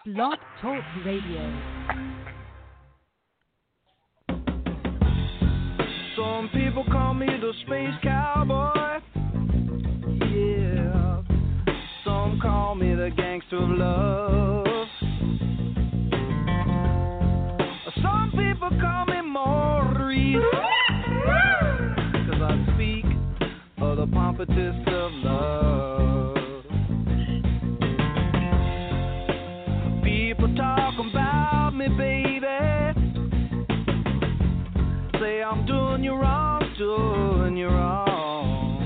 Blog Talk Radio. Some people call me the space cowboy. Yeah. Some call me the gangster of love. Some people call me Maurice. 'Cause I speak of the pompatus of love. People talk about me, baby. Say I'm doing you wrong, doing you wrong.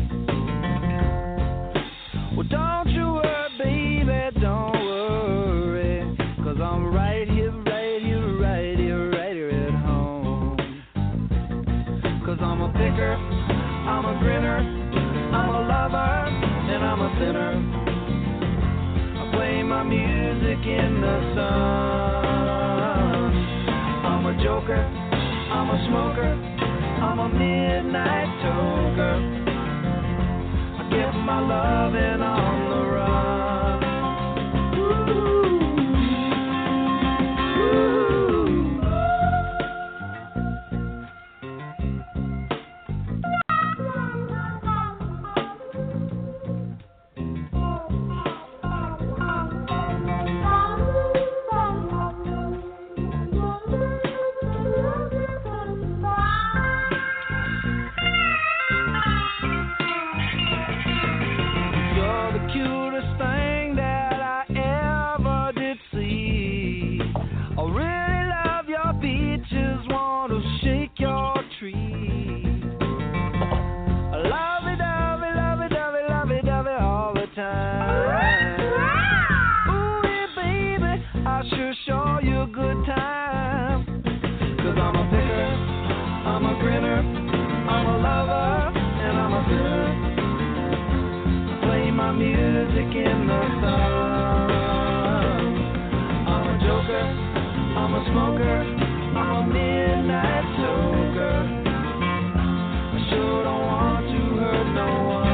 Well, don't you worry, baby, don't worry. 'Cause I'm right here, right here, right here, right here at home. 'Cause I'm a picker, I'm a grinner, I'm a lover, and I'm a sinner. I play my music in the sun. I'm a joker, I'm a smoker, I'm a midnight toker. I get my loving on the run. Ooh. Music in the sun. I'm a joker, I'm a smoker, I'm a midnight toker. I sure don't want to hurt no one.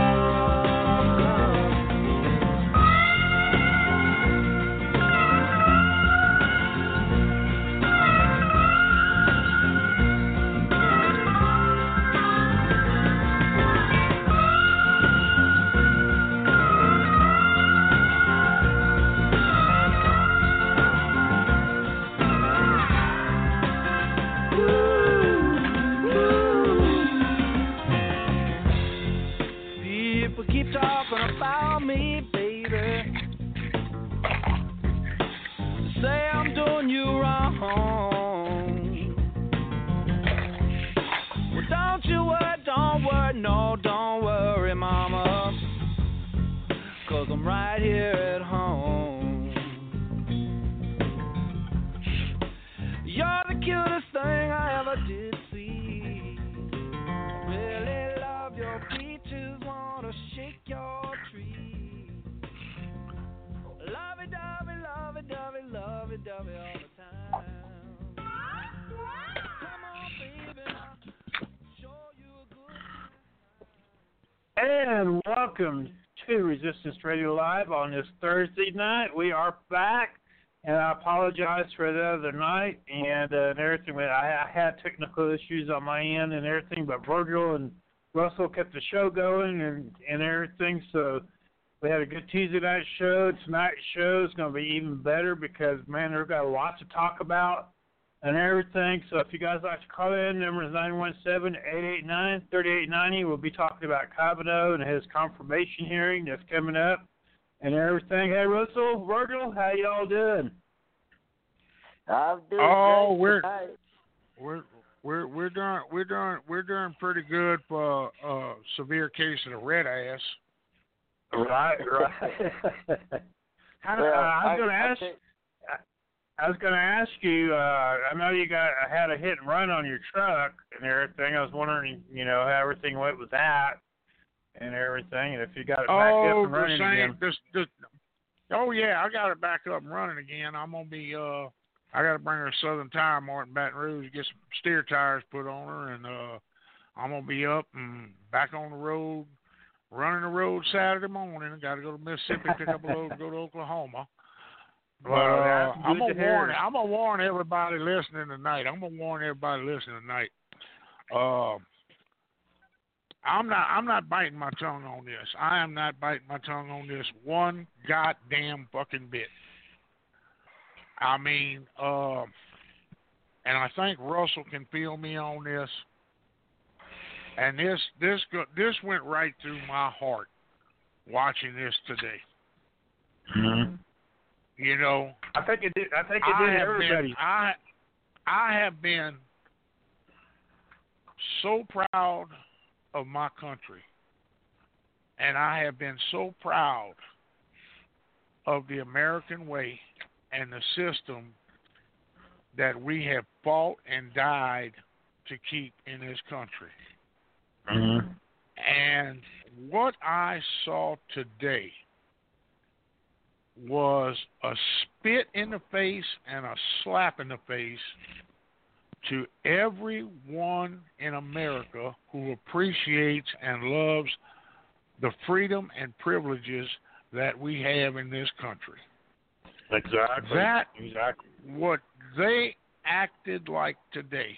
Right here at home. You're the cutest thing I ever did see. Really love your features, wanna shake your tree. Lovey-dovey, lovey-dovey, lovey-dovey all the time. Come on, baby, I'll show you a good time. And welcome to Resistance Radio Live on this Thursday night. We are back, and I apologize for the other night and everything. I had technical issues on my end and everything, but Virgil and Russell kept the show going and everything, so we had a good Tuesday night show. Tonight's show is going to be even better because, man, we've got a lot to talk about and everything. So if you guys like to call in, number is 917-889-3890. We'll be talking about Kavanaugh and his confirmation hearing that's coming up and everything. Hey, Russell, Virgil, how y'all doing? I'm doing great. We're doing pretty good for severe case of the red ass. Right. I was going to ask you, I know you had a hit and run on your truck and everything. I was wondering, how everything went with that and everything, and if you got it back up and running again. Oh, yeah, I got it back up and running again. I'm going to be, I got to bring her a Southern Tire Mart in Baton Rouge, get some steer tires put on her, and I'm going to be up and back on the road, running the road Saturday morning. I got to go to Mississippi, pick up a load, and go to Oklahoma. But Well, that's I'm good to hear. gonna warn everybody listening tonight. I'm not biting my tongue on this. I am not biting my tongue on this one goddamn fucking bit. I mean, and I think Russell can feel me on this. And this went right through my heart watching this today. Mm-hmm. You know, I think it did. I think it did everybody. I have been so proud of my country, and I have been so proud of the American way and the system that we have fought and died to keep in this country. Mm-hmm. And what I saw today was a spit in the face and a slap in the face to everyone in America who appreciates and loves the freedom and privileges that we have in this country. Exactly. What they acted like today.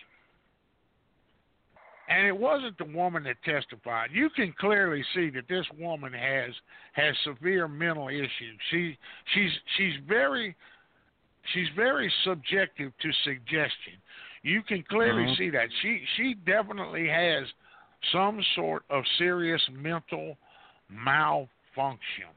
And it wasn't the woman that testified. You can clearly see that this woman has severe mental issues. She's very subjective to suggestion. You can clearly see that. She definitely has some sort of serious mental malfunction.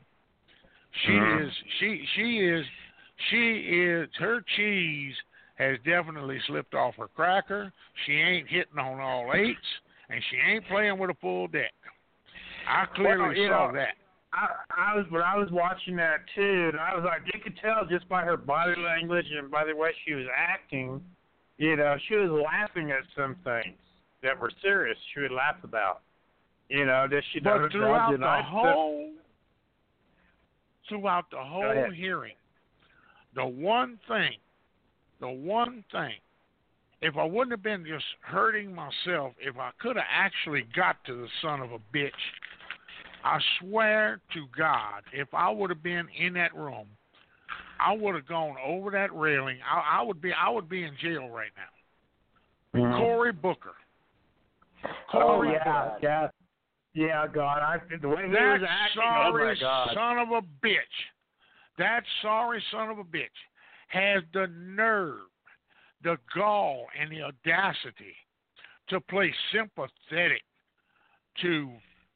She is her cheese has definitely slipped off her cracker. She ain't hitting on all eights, and she ain't playing with a full deck. I clearly saw that. I was watching that too, and I was like, you could tell just by her body language and by the way she was acting. You know, she was laughing at some things that were serious. She would laugh about. You know, that she doesn't. But throughout the whole hearing, the one thing, if I wouldn't have been just hurting myself, if I could have actually got to the son of a bitch, I swear to God, if I would have been in that room, I would have gone over that railing. I would be in jail right now. Mm-hmm. Cory Booker. Booker. Yeah, God, the way he was acting, oh my God. That sorry son of a bitch has the nerve, the gall, and the audacity to play sympathetic to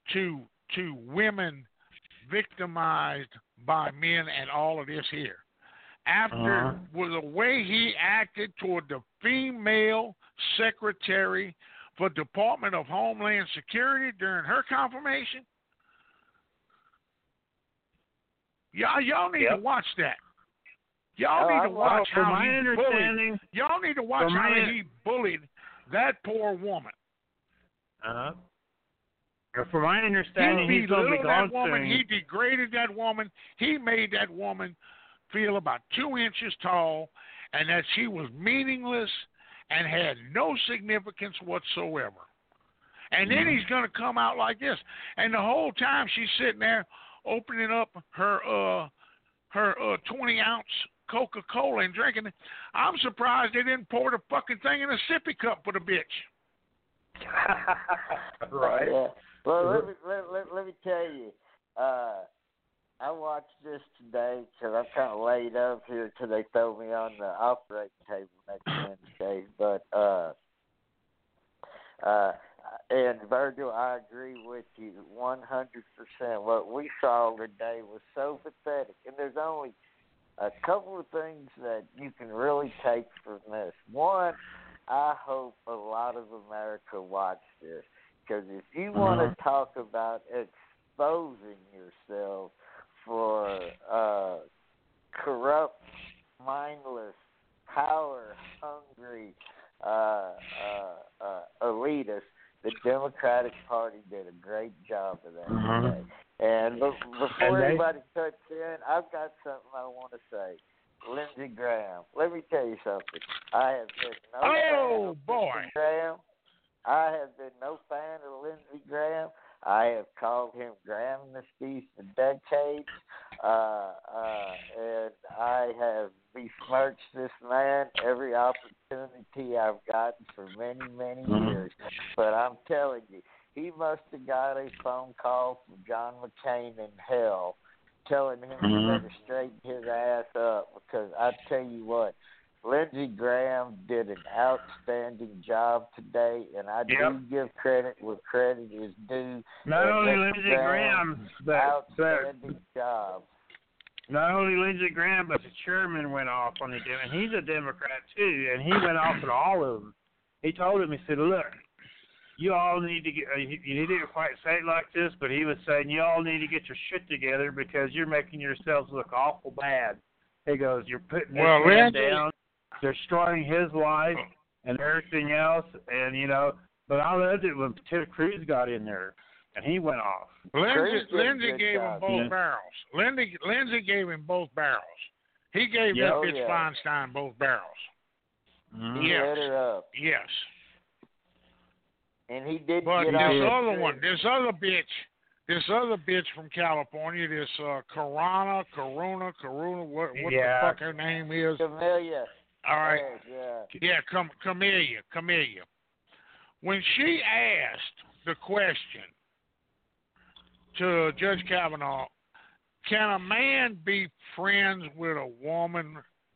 women victimized by men and all of this here. After with the way he acted toward the female secretary for Department of Homeland Security during her confirmation, y'all need to watch that. Y'all need to watch how he bullied. Y'all need to watch how he bullied that poor woman. From my understanding, he belittled that woman. He degraded that woman. He made that woman feel about 2 inches tall, and that she was meaningless and had no significance whatsoever. And then he's going to come out like this, and the whole time she's sitting there opening up her 20-ounce Coca-Cola and drinking it. I'm surprised they didn't pour the fucking thing in a sippy cup for the bitch. Right. Yeah. Well, let me tell you, I watched this today because I'm kind of laid up here till they throw me on the operating table next Wednesday. But and Virgil, I agree with you 100%. What we saw today was so pathetic, and there's only a couple of things that you can really take from this. One, I hope a lot of America watch this, because if you want to talk about exposing yourself for corrupt, mindless, power-hungry elitists, the Democratic Party did a great job of that today. And before anybody cuts in, I've got something I want to say. Lindsey Graham. Let me tell you something. I have been no fan of Lindsey Graham. I have been no fan of Lindsey Graham. I have called him Graham Amnesty for decades. And I I have besmirched this man every opportunity I've gotten for many, many years. But I'm telling you, he must have got a phone call from John McCain in hell telling him he better straighten his ass up, because I tell you what, Lindsey Graham did an outstanding job today, and I do give credit where credit is due. Not only Lindsey Graham, but outstanding job. Not only Lindsey Graham, but the chairman went off on the Democrat, and he's a Democrat too, and he went off at all of them. He told him, he said, "Look, you all need to get." He didn't quite say it like this, but he was saying, "You all need to get your shit together because you're making yourselves look awful bad." He goes, "You're putting this man down, destroying his life and everything else," and But I loved it when Ted Cruz got in there, and he went off. Lindsey gave him both barrels. Lindsey gave him both barrels. He gave that bitch Feinstein both barrels. He let her up. Yes. And he did. But this other bitch from California, this Corona, what the fuck her name is? Camellia. All right. Yeah, Camellia. When she asked the question to Judge Kavanaugh, can a man be friends with a woman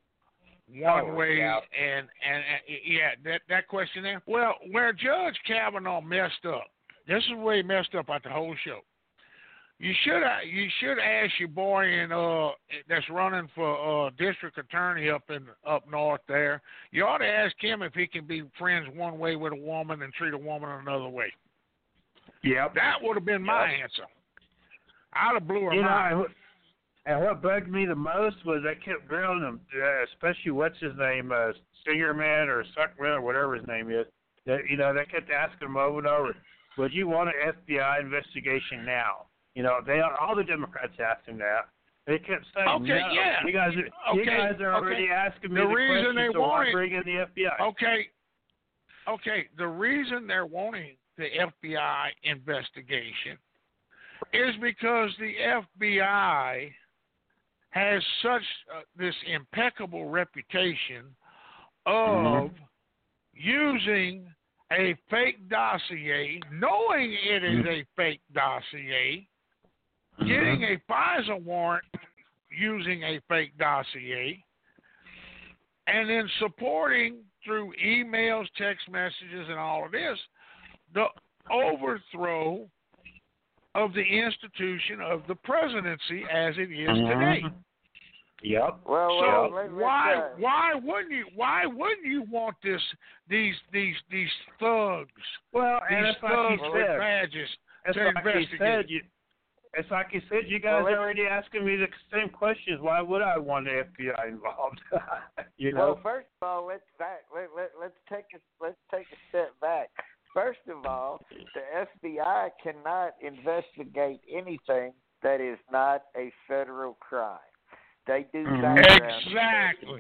one way? And that question there. Well, where Judge Kavanaugh messed up, this is where he messed up at the whole show. You should ask your boy that's running for district attorney up north there. You ought to ask him if he can be friends one way with a woman and treat a woman another way. Yep. That would have been my answer. I'd have blew her mind. And what bugged me the most was they kept grilling him, especially what's his name, Singerman or Suckman or whatever his name is. They kept asking him over and over, "Would you want an FBI investigation now?" All the Democrats asked him that. They kept saying, "No, you guys are already asking me the reason question, so why bring in the FBI?" Okay. The reason they're wanting the FBI investigation is because the FBI has such this impeccable reputation of using a fake dossier, knowing it is a fake dossier, getting a FISA warrant using a fake dossier, and then supporting through emails, text messages, and all of this, the overthrow of the institution of the presidency as it is today. Yep. Why wouldn't you want these thugs? Well, and these thugs with badges to investigate? It's like you said. You guys are already asking me the same questions. Why would I want the FBI involved? Well, first of all, let's take a step back. First of all, the FBI cannot investigate anything that is not a federal crime. They do background Exactly.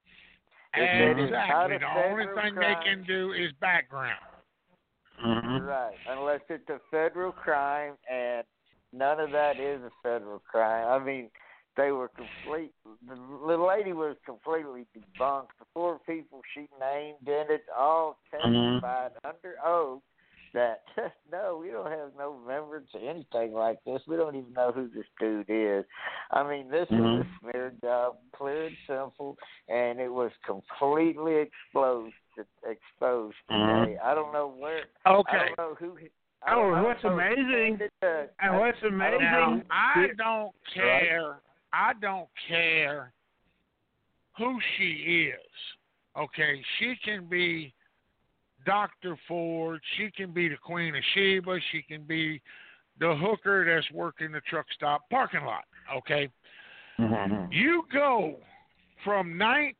The only thing they can do is background. Right, unless it's a federal crime, and none of that is a federal crime. I mean, they were complete. The lady was completely debunked. The 4 people she named in it all testified under oath that no, we don't have no remembrance of anything like this. We don't even know who this dude is. I mean, this is a smear job, clear and simple, and it was completely exposed today. I don't know where. Okay. I don't know who. What's amazing? And what's amazing? Now, I don't care. I don't care who she is. Okay, she can be Dr. Ford. She can be the Queen of Sheba. She can be the hooker that's working the truck stop parking lot. Okay, you go from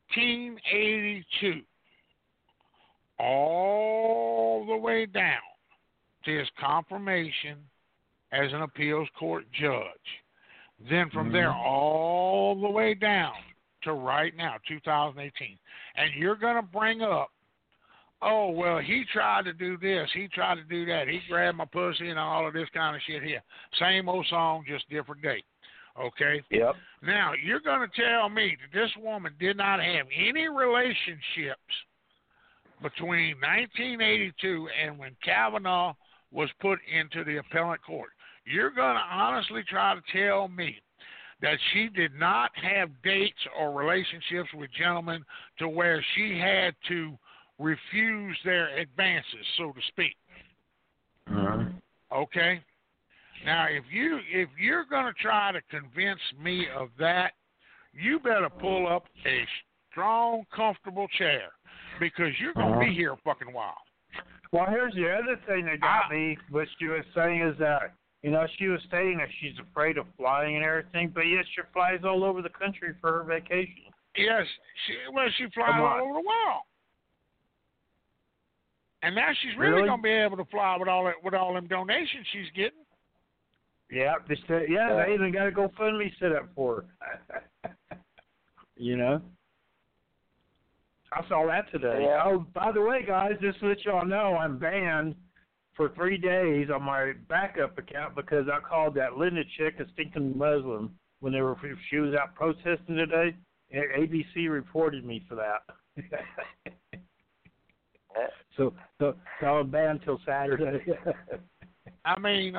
1982 all the way down to his confirmation as an appeals court judge. Then from there all the way down to right now, 2018. And you're going to bring up, oh, well, he tried to do this. He tried to do that. He grabbed my pussy and all of this kind of shit here. Same old song, just different day. Okay? Yep. Now, you're going to tell me that this woman did not have any relationships between 1982 and when Kavanaugh was put into the appellate court. You're going to honestly try to tell me that she did not have dates or relationships with gentlemen to where she had to refuse their advances, so to speak. Okay? Now, if you're going to try to convince me of that, you better pull up a strong, comfortable chair because you're going to be here a fucking while. Well, here's the other thing that got me, what she was saying is that, she was stating that she's afraid of flying and everything, but yet she flies all over the country for her vacation. Yes, she flies all over the world. And now she's really going to be able to fly with all them donations she's getting. Yeah, they even got a GoFundMe set up for her. I saw that today. Yeah. Oh, by the way, guys, just to let y'all know, I'm banned for 3 days on my backup account because I called that Linda chick a stinking Muslim when she was out protesting today. ABC reported me for that. So I'm banned till Saturday. I mean,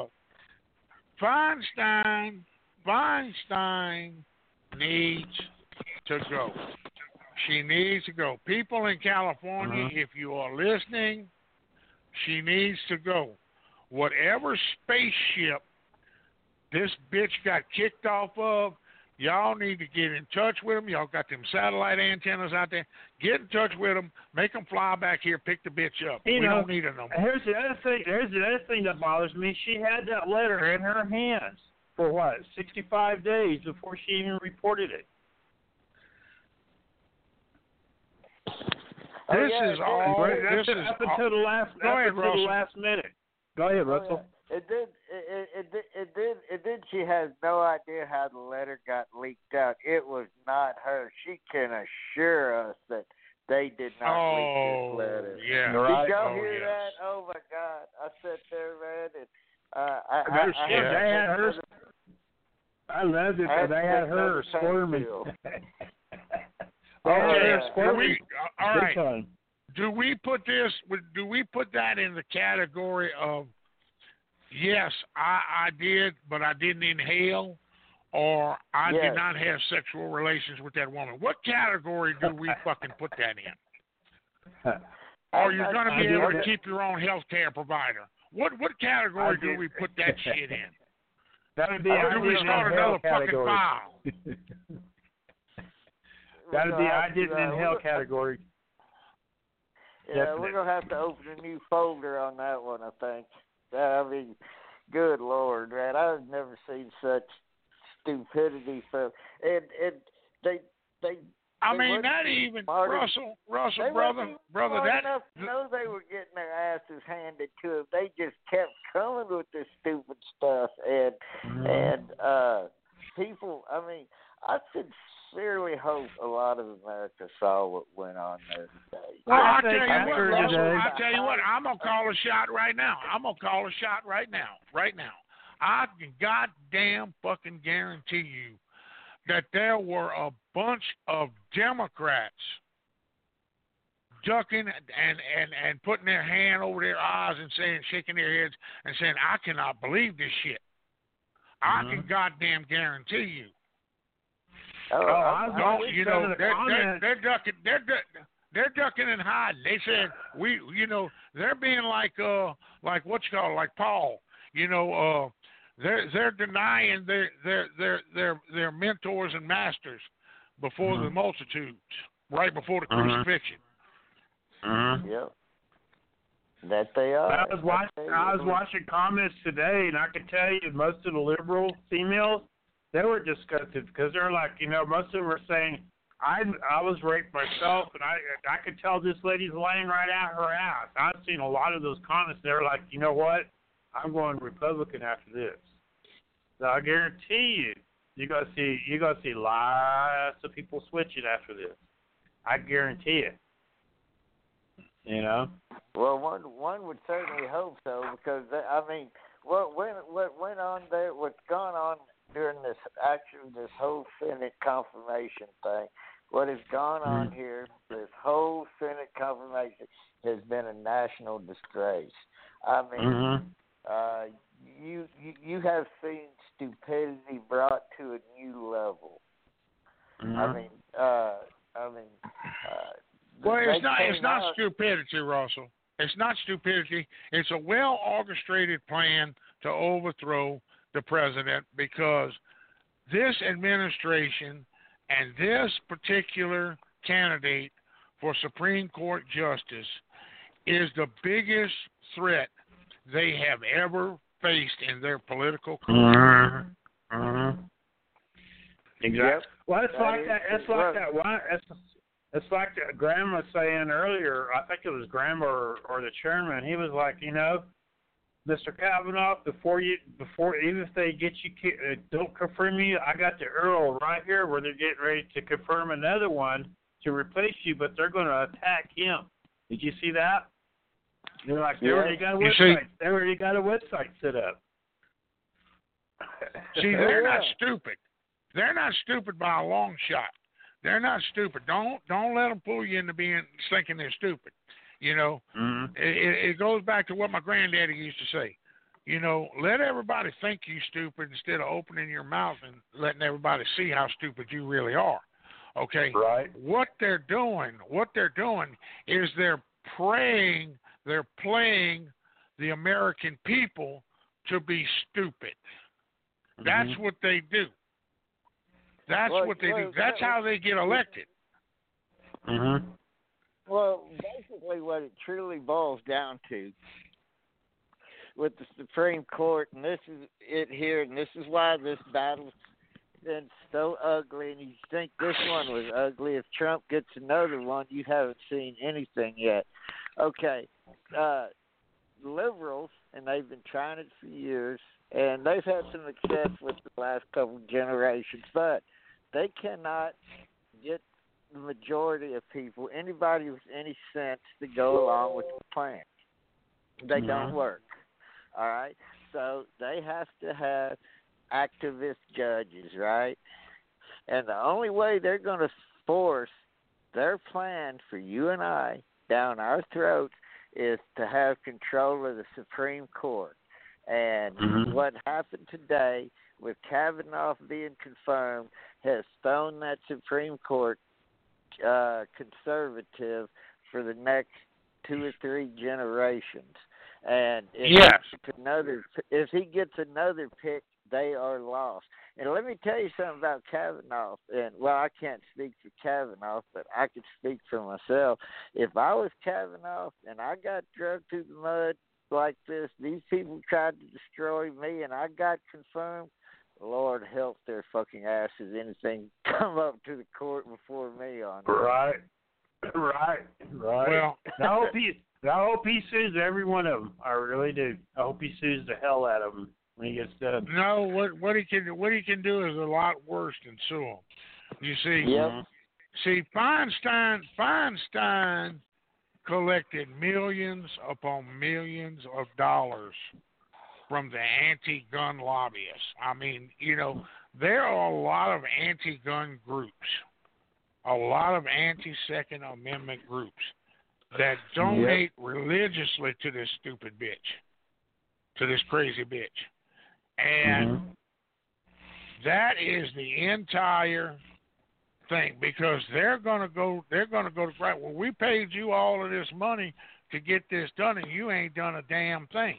Feinstein needs to go. She needs to go. People in California, if you are listening, she needs to go. Whatever spaceship this bitch got kicked off of, y'all need to get in touch with them. Y'all got them satellite antennas out there. Get in touch with them. Make them fly back here. Pick the bitch up. We don't need her no more. Here's the other thing that bothers me. She had that letter in her hands for 65 days before she even reported it. This is all. This is up until the last minute. Go ahead, Russell. It did. She has no idea how the letter got leaked out. It was not her. She can assure us that they did not leak this letter. Yeah. Did y'all hear that? Oh my God! I sat there, man, and I loved it. They had her squirming. All right. Time. Do we put that in the category of yes, I did, but I didn't inhale, or I did not have sexual relations with that woman? What category do we fucking put that in? Or you're going to be able to keep your own health care provider? What category do we put that shit in? That would be. Do we start another fucking file? That would be I didn't inhale category. Yeah, Definitely. We're going to have to open a new folder on that one, I think. I mean, good Lord, man. I've never seen such stupidity. And they I mean, not even Russell, brother. Enough to know they were getting their asses handed to them. They just kept coming with this stupid stuff, and people. I mean, I sincerely hope a lot of America saw what went on there today. Well, I'll tell you what. I'm gonna call a shot right now. Right now. I can goddamn fucking guarantee you that there were a bunch of Democrats ducking and putting their hand over their eyes and shaking their heads and saying, I cannot believe this shit. I can goddamn guarantee you. They're ducking. They're ducking and hiding. They said they're being like like Paul. They're denying their mentors and masters before the multitudes, right before the crucifixion. Yep. That they are. I was watching comments today, and I could tell you most of the liberal females, they were disgusted because they're like, most of them were saying, I was raped myself, and I could tell this lady's laying right out her ass. I've seen a lot of those comments. They're like, you know what? I'm going Republican after this. So I guarantee you're gonna see lots of people switching after this. I guarantee it. Well, one would certainly hope so, because what went on there, what's gone on during this whole Senate confirmation thing, what has gone on here, this whole Senate confirmation has been a national disgrace. I mean, you have seen stupidity brought to a new level. Well, it's not stupidity, Russell. It's not stupidity. It's a well-orchestrated plan to overthrow the president, because this administration and this particular candidate for Supreme Court justice is the biggest threat they have ever faced in their political career. Exactly. Yep. Well, it's like that. It's like Graham was saying earlier. I think it was Graham or the chairman. He was like, Mr. Kavanaugh, before even if they get you, don't confirm you. I got the Earl right here where they're getting ready to confirm another one to replace you, but they're going to attack him. Did you see that? They're like, they already got a website. They already got a website set up. See, they're not stupid. They're not stupid by a long shot. They're not stupid. Don't let them fool you into thinking they're stupid. It goes back to what my granddaddy used to say. Let everybody think you stupid instead of opening your mouth and letting everybody see how stupid you really are. Okay? Right. What they're doing is they're playing the American people to be stupid. That's what they do. That's what they do. That's how they get elected. Well, basically what it truly boils down to with the Supreme Court, and this is it here, and this is why this battle's been so ugly, and you think this one was ugly. If Trump gets another one, you haven't seen anything yet. Okay, liberals, and they've been trying it for years, and they've had some success with the last couple of generations, but they cannot get the majority of people, anybody with any sense, to go along with the plan. They don't work. All right? So they have to have activist judges, right? And the only way they're going to force their plan for you and I down our throats is to have control of the Supreme Court. And what happened today with Kavanaugh being confirmed has thrown that Supreme Court conservative for the next 2 or 3 generations. And if he gets another pick, they are lost. And let me tell you something about Kavanaugh. And I can't speak for Kavanaugh, but I can speak for myself. If I was Kavanaugh and I got drugged through the mud like this, these people tried to destroy me, and I got confirmed, Lord help their fucking asses. Anything come up to the court before me on that. Right. Well, I hope he sues every one of them. I really do. I hope he sues the hell out of them when he gets done. No, what he can do is a lot worse than sue him. You see, see, Feinstein collected millions upon millions of dollars from the anti-gun lobbyists. I mean, there are a lot of anti-gun groups, a lot of anti-Second Amendment groups that donate religiously to this stupid bitch, to this crazy bitch. And that is the entire thing, because they're going to go to right. Well, we paid you all of this money to get this done, and you ain't done a damn thing.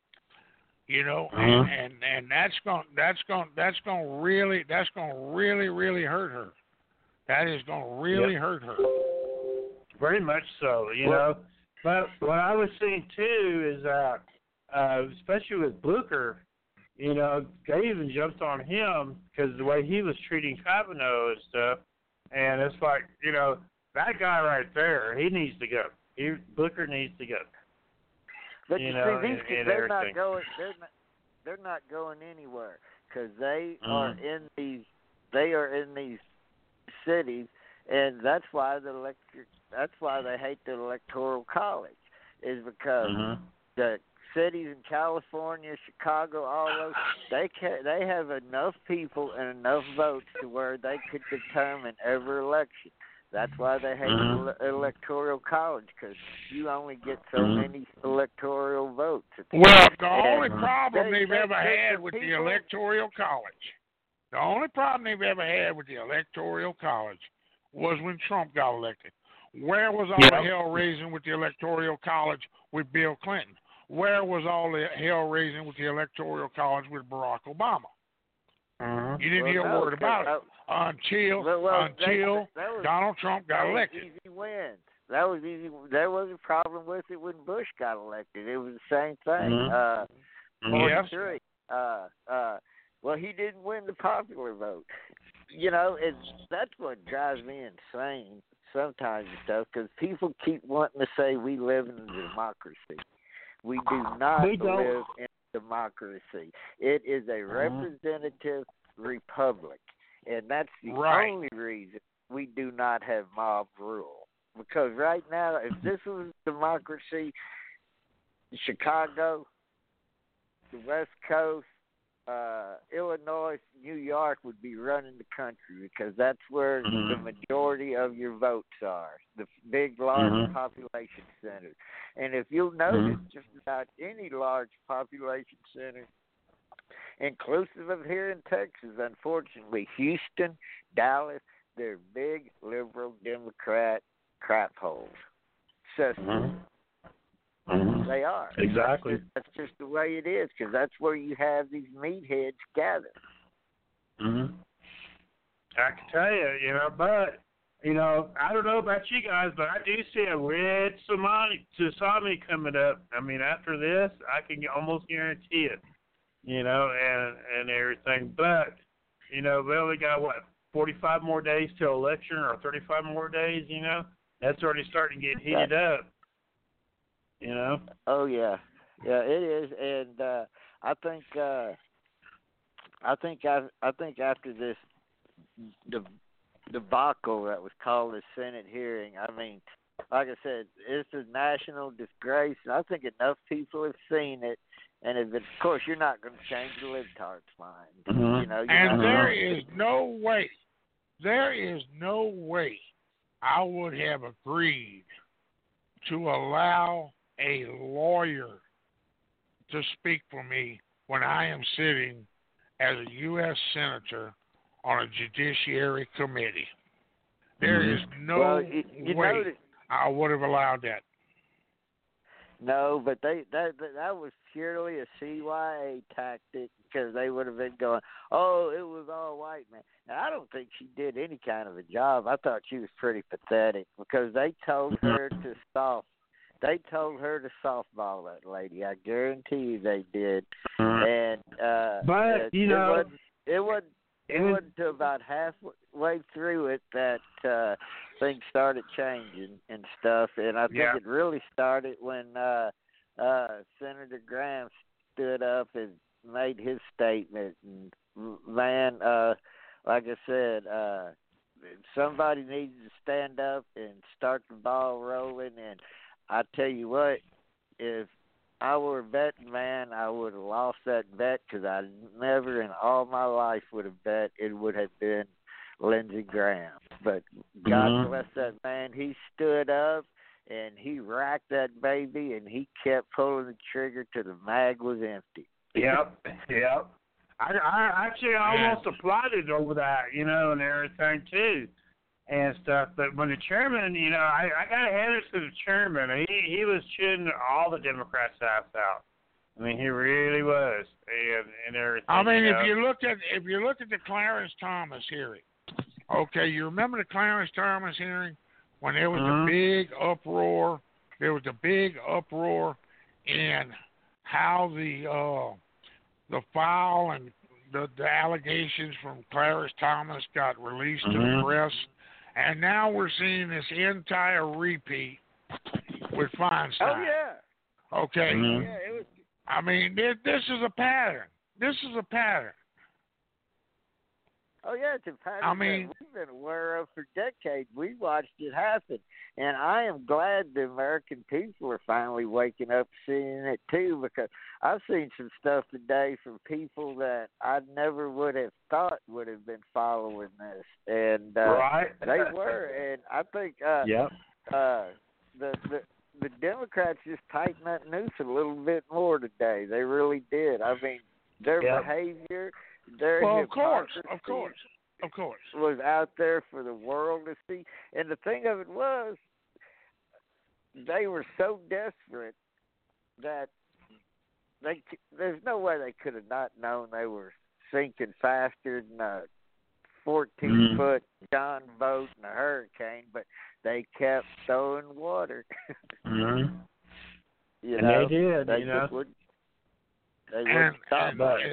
And that's going to really hurt her. That is going to really hurt her. Very much so, But what I was seeing too is that, especially with Blucher, they even jumped on him because the way he was treating Kavanaugh and stuff. And it's like, that guy right there, he needs to go. Blucher needs to go. But these they're not going. They're not going anywhere because they are in these. They are in these cities, and that's why they hate the Electoral College, is because the cities in California, Chicago, all those, they have enough people and enough votes to where they could determine every election. That's why they have the electoral college, because you only get so many electoral votes. Well, the only problem they've ever had with the electoral college, was when Trump got elected. Where was all the hell raising with the electoral college with Bill Clinton? Where was all the hell raising with the electoral college with Barack Obama? You didn't hear a word about it until Donald Trump got elected. Easy wins. That was easy. There was a problem with it when Bush got elected. It was the same thing. 43. Well, he didn't win the popular vote. You know, that's what drives me insane sometimes and stuff, because people keep wanting to say we live in a democracy. We do not live in a democracy. It is a representative republic, and that's the only reason we do not have mob rule. Because right now, if this was democracy, Chicago, the West Coast, Illinois, New York would be running the country, because that's where the majority of your votes are, the big, large population centers. And if you'll notice, just about any large population center, inclusive of here in Texas, unfortunately, Houston, Dallas, they're big liberal Democrat crap holes. They are. Exactly. That's just the way it is, because that's where you have these meatheads gather. I can tell you, but, I don't know about you guys, but I do see a red tsunami coming up. I mean, after this, I can almost guarantee it, and everything. But, we only got, 45 more days till election, or 35 more days, That's already starting to get heated up. Oh yeah, it is, and I think after this debacle that was called a Senate hearing, I mean, like I said, it's a national disgrace. I think enough people have seen it, and of course, you're not going to change the libtard's mind. And there is no way I would have agreed to allow a lawyer to speak for me when I am sitting as a U.S. Senator on a judiciary committee. There is no way I would have allowed that. No, but that was purely a CYA tactic, because they would have been going, oh, it was all white men. And I don't think she did any kind of a job. I thought she was pretty pathetic, because they told her to softball that lady. I guarantee you they did. And but it wasn't until about halfway through it that things started changing and stuff. And I think it really started when Senator Graham stood up and made his statement. And man, like I said, somebody needs to stand up and start the ball rolling. And I tell you what, if I were a betting man, I would have lost that bet, because I never in all my life would have bet it would have been Lindsey Graham. But God bless that man. He stood up and he racked that baby, and he kept pulling the trigger till the mag was empty. Yep. I actually almost applauded over that, and everything too, and stuff. But when the chairman, I got to hand it to the chairman. He was chewing all the Democrats' ass out. I mean, he really was, and everything. I mean, if you look at the Clarence Thomas hearing, okay, you remember the Clarence Thomas hearing when there was a big uproar? There was a big uproar in how the file and the allegations from Clarence Thomas got released to the press. And now we're seeing this entire repeat with Feinstein. Oh, yeah. Okay. Yeah, it was. I mean, this is a pattern. Oh yeah, it's a pattern I mean, that we've been aware of for decades. We watched it happen, and I am glad the American people are finally waking up, seeing it too. Because I've seen some stuff today from people that I never would have thought would have been following this, and Right. they were. And I think Yep. the Democrats just tightened that noose a little bit more today. They really did. I mean, their Yep. behavior. Their of course, hypocrisy of course. was out there for the world to see. And the thing of it was, they were so desperate that there's no way they could have not known they were sinking faster than a 14-foot John boat in a hurricane, but they kept throwing water. Mm-hmm. You And know, they did, they you know. just wouldn't. They wouldn't stop.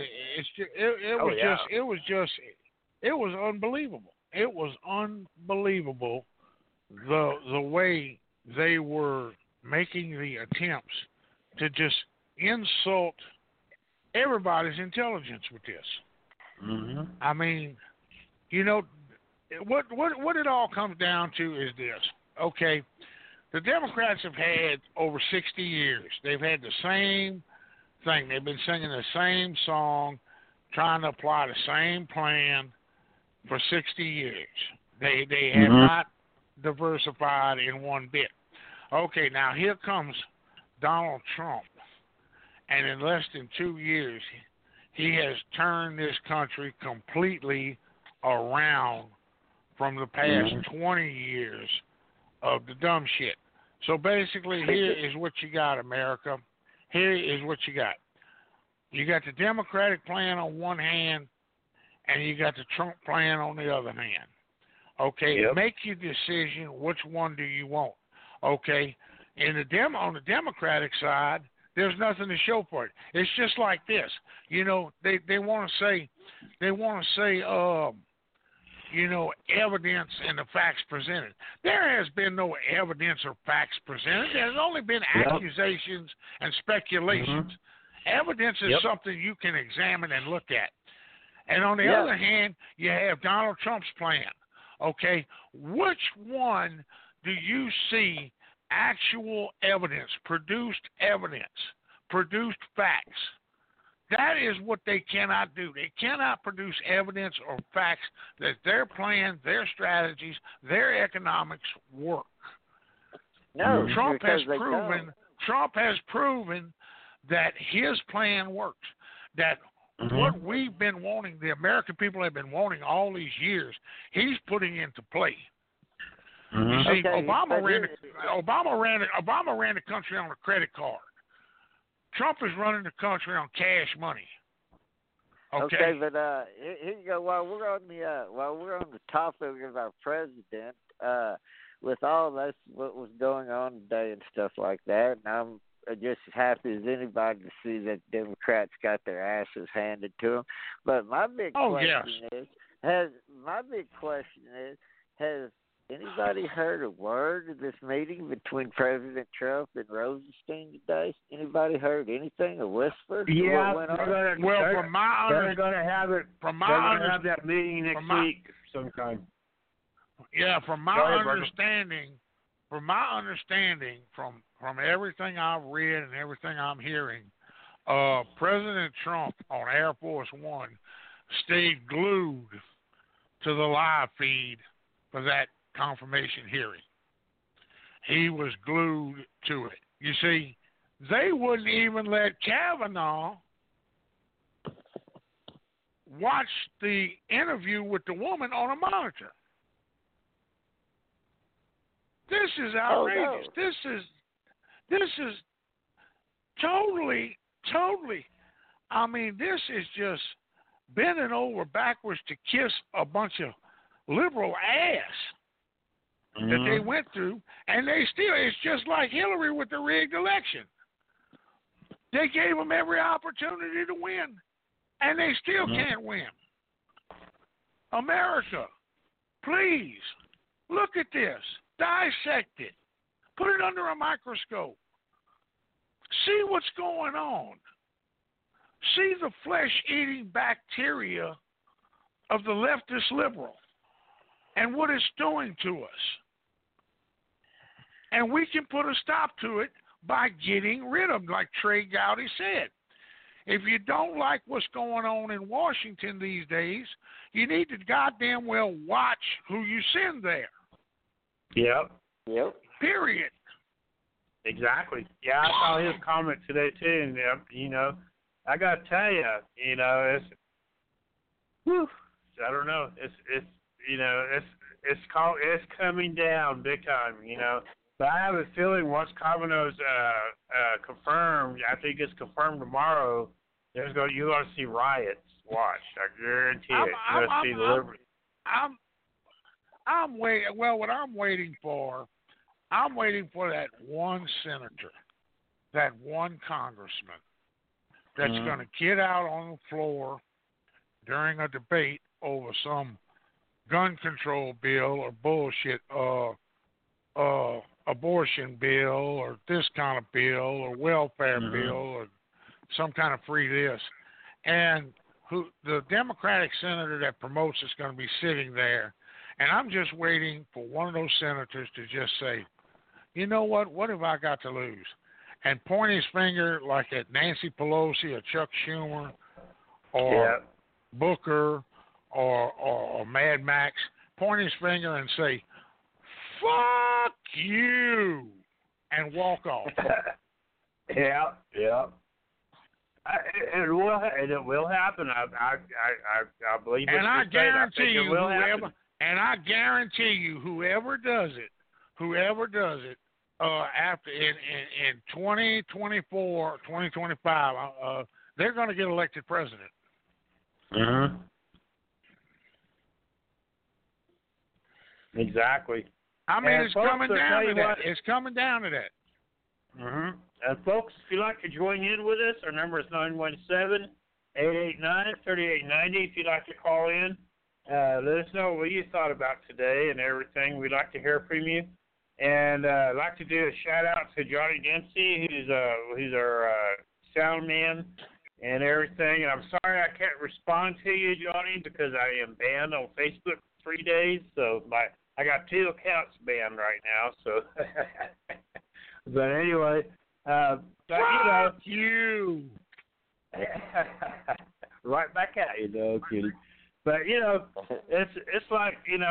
It was unbelievable. It was unbelievable the way they were making the attempts to just insult everybody's intelligence with this. Mm-hmm. I mean, you know, what it all comes down to is this. Okay, the Democrats have had over 60 years. They've had the same thing. They've been singing the same song, trying to apply the same plan for 60 years. They have not diversified in one bit. Okay, now here comes Donald Trump, and in less than 2 years, he has turned this country completely around from the past 20 years of the dumb shit. So basically, here is what you got, America. Here is what you got. You got the Democratic plan on one hand, and you got the Trump plan on the other hand. Okay, make your decision. Which one do you want? Okay, on the Democratic side, there's nothing to show for it. It's just like this. You know, they want to say, you know, evidence and the facts presented. There has been no evidence or facts presented. There's only been accusations and speculations. Evidence is something you can examine and look at. And on the other hand, you have Donald Trump's plan. Okay, which one do you see actual evidence, produced facts? That is what they cannot do. They cannot produce evidence or facts that their plan, their strategies, their economics work. No, Trump has proven that his plan works. That what we've been wanting, the American people have been wanting all these years, he's putting into play. You see, Obama ran the country on a credit card. Trump is running the country on cash money. Okay, but here you go. While we're on the topic of our president, with all this, what was going on today and stuff like that, and I'm just as happy as anybody to see that Democrats got their asses handed to them. But my big question is, has anybody heard a word of this meeting between President Trump and Rosenstein today? Anybody heard anything? A whisper? Yeah, what went on? they're going to have it. They're going to have that meeting next week sometime. Yeah, from my understanding, from everything I've read and everything I'm hearing, President Trump on Air Force One stayed glued to the live feed for that confirmation hearing. He was glued to it. You see, they wouldn't even let Kavanaugh watch the interview with the woman on a monitor. This is outrageous. Oh, no. This is totally. I mean, this is just bending over backwards to kiss a bunch of liberal ass that they went through, and they still. It's just like Hillary with the rigged election. They gave them every opportunity to win, and they still can't win. America, please look at this. Dissect it. Put it under a microscope. See what's going on. See the flesh-eating bacteria of the leftist liberal and what it's doing to us. And we can put a stop to it by getting rid of them, like Trey Gowdy said. If you don't like what's going on in Washington these days, you need to goddamn well watch who you send there. Yep. Period. Exactly. Yeah, I saw his comment today too, and you know, I gotta tell you, you know, it's, whew, I don't know, it's you know, it's coming down big time, you know. But I have a feeling once Kavanaugh's confirmed, I think it's confirmed tomorrow, you're gonna see riots. Watch, I guarantee it. You're gonna see the liberty. I'm waiting. Well, what I'm waiting for that one senator, that one congressman that's going to get out on the floor during a debate over some gun control bill or bullshit, abortion bill or this kind of bill or welfare bill or some kind of free this, and who the Democratic senator that promotes is going to be sitting there. And I'm just waiting for one of those senators to just say, you know what have I got to lose? And point his finger like at Nancy Pelosi or Chuck Schumer or Booker or Mad Max, point his finger and say, fuck you, and walk off. Yeah. It will happen. I believe. And I guarantee you, whoever does it, after in 2024, 2025, they're going to get elected president. Exactly. I mean, and it's folks, coming down to that. It's coming down to that. And folks, if you'd like to join in with us, our number is 917-889-3890. If you'd like to call in, let us know what you thought about today and everything. We'd like to hear from you. And I'd like to do a shout-out to Johnny Dempsey, who's our sound man and everything. And I'm sorry I can't respond to you, Johnny, because I am banned on Facebook for 3 days. So I got 2 accounts banned right now. So, but anyway, you. Right back at you, though, kidding. But it's like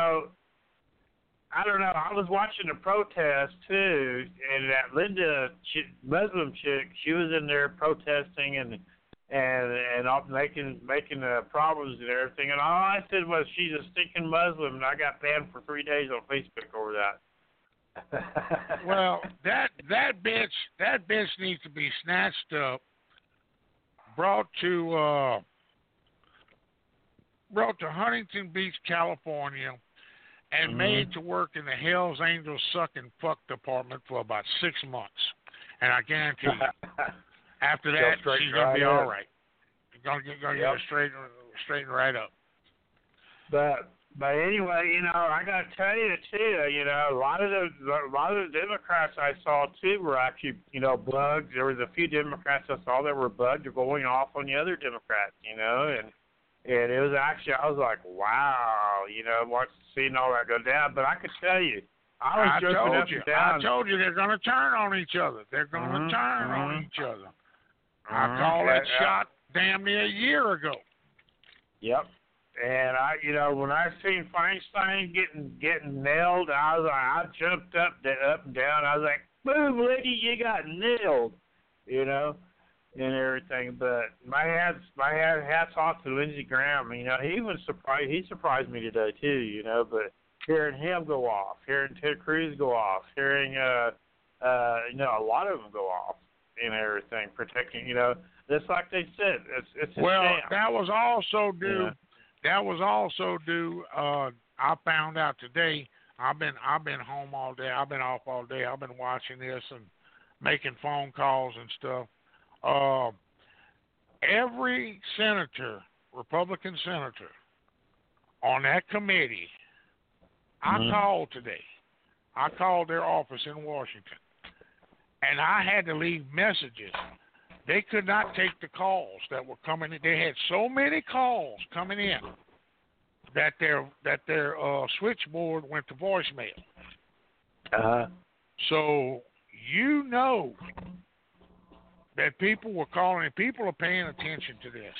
I don't know. I was watching the protest too, and that Linda Muslim chick, she was in there protesting and making problems and everything. And all I said was, she's a stinking Muslim, and I got banned for 3 days on Facebook over that. Well, that bitch needs to be snatched up, brought to Huntington Beach, California, and made to work in the Hells Angels suck and fuck department for about 6 months. And I guarantee you, after that, she's going to be all right. Going to get straightened right up. But anyway, I got to tell you too, a lot of the Democrats I saw too were actually, bugged. There was a few Democrats I saw that were bugged or going off on the other Democrats, and it was actually, I was like, wow, seeing all that go down. But I could tell you, I told you they're going to turn on each other. They're going to turn on each other. I called that shot damn near a year ago. Yep. And when I seen Feinstein getting nailed, I jumped up and down. I was like, "Boom, lady, you got nailed," and everything. But my hats off to Lindsey Graham. He surprised me today too. But hearing him go off, hearing Ted Cruz go off, hearing a lot of them go off and everything, protecting. Just like they said, it's a sham. That was also due. Yeah. That was also due. I found out today. I've been home all day. I've been off all day. I've been watching this and making phone calls and stuff. Every senator, Republican senator, on that committee, I called today. I called their office in Washington, and I had to leave messages. They could not take the calls that were coming in. They had so many calls coming in that their switchboard went to voicemail. So you know that people were calling, and people are paying attention to this.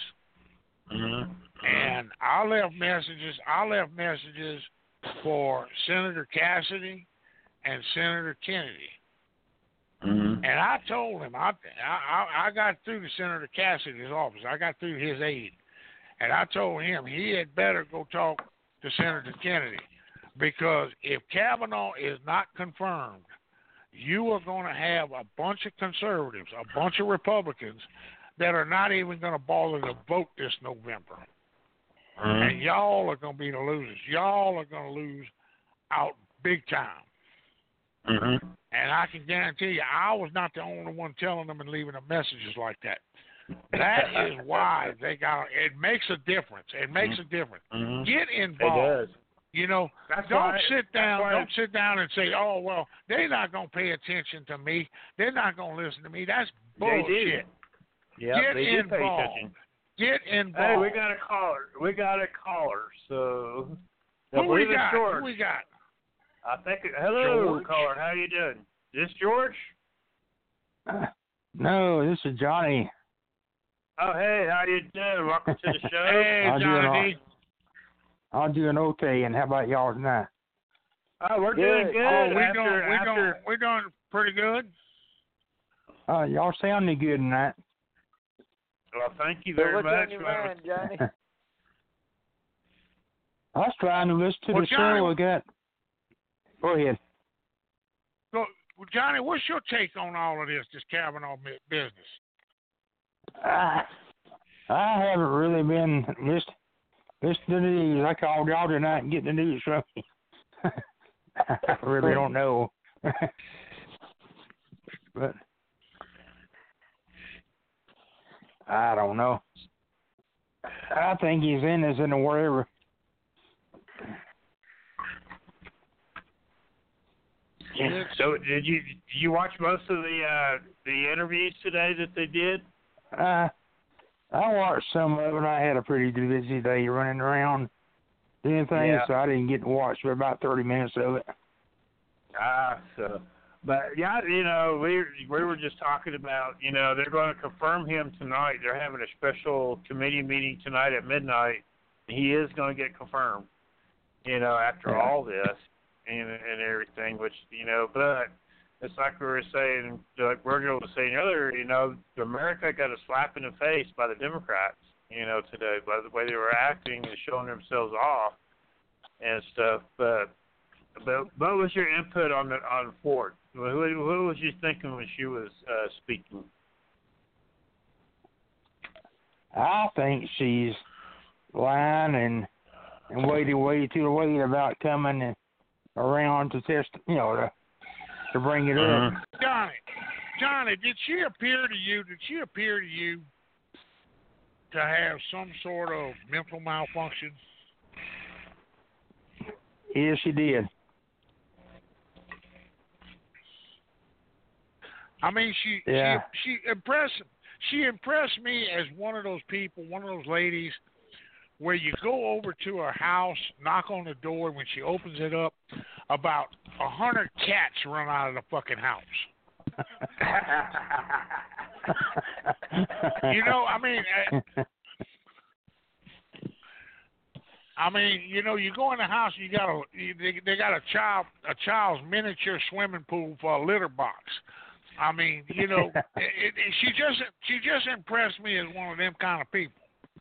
And I left messages for Senator Cassidy and Senator Kennedy. And I told him, I got through to Senator Cassidy's office. I got through his aide. And I told him he had better go talk to Senator Kennedy, because if Kavanaugh is not confirmed, you are going to have a bunch of conservatives, a bunch of Republicans that are not even going to bother to vote this November. And y'all are going to be the losers. Y'all are going to lose out big time. And I can guarantee you, I was not the only one telling them and leaving them messages like that. That is why they got. It makes a difference. It makes a difference. Get involved. It does. You know, don't sit down and say, "Oh well, they're not going to pay attention to me. They're not going to listen to me." That's bullshit. Yeah, Get they do involved. pay attention. Get involved. Hey, we got a caller. So Who we got? I think. Hello, George? caller. How you doing? This George? No, this is Johnny. Oh, hey, how you doing? Welcome to the show. Hey, Johnny. I'm doing okay, and how about y'all tonight? Oh, we're doing good. Oh, we're doing pretty good. Y'all sounding good tonight. Well, thank you So very what's much. on your mind, Johnny? I was trying to listen to the Johnny, show. Go ahead. Well, Johnny, what's your take on all of this Kavanaugh business? I haven't really been listening to the news. I called y'all tonight and get the news from you. I really don't know. But I don't know. I think he's innocent or whatever. Yeah. So, did you watch most of the interviews today that they did? I watched some of it. I had a pretty busy day running around doing things, so I didn't get to watch for about 30 minutes of it. But yeah, you know, we were just talking about, you know, they're going to confirm him tonight. They're having a special committee meeting tonight at midnight. He is going to get confirmed, you know, after all this and everything, which, you know, but it's like we were saying, like Virgil was saying earlier, you know, America got a slap in the face by the Democrats, you know, today, by the way they were acting and showing themselves off and stuff. But what was your input on Ford? Who was you thinking when she was speaking? I think she's lying and waited way too late about coming around to test, you know, to bring it up. Johnny, did she appear to you to have some sort of mental malfunction? Yes, she did. I mean, she impressed me as one of those people, one of those ladies, where you go over to her house, knock on the door, when she opens it up, about 100 cats run out of the fucking house. You know, I mean, you know, you go in the house, they got a child's miniature swimming pool for a litter box. I mean, you know, she just impressed me as one of them kind of people.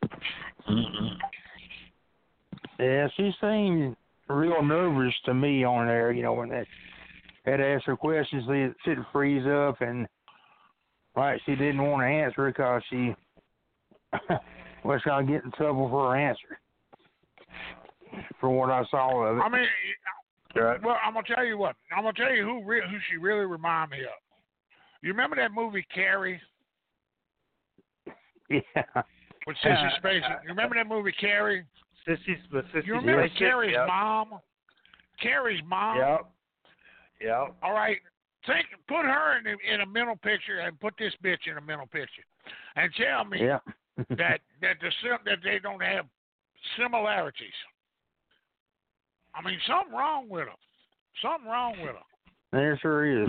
Yeah, she seemed real nervous to me on there, you know, when they had to ask her questions, she'd freeze up, and like she didn't want to answer because she was going to get in trouble for her answer, from what I saw of it. I mean, well, I'm going to tell you what. I'm going to tell you who she really reminded me of. You remember that movie Carrie? Yeah. With Sissy Spacek. You remember that movie Carrie? Sissy You remember Spacek? Carrie's Yep. mom? Carrie's mom? Yep. All right. Put her in a mental picture and put this bitch in a mental picture. And tell me that they don't have similarities. I mean, something wrong with them. Something wrong with them. There sure is.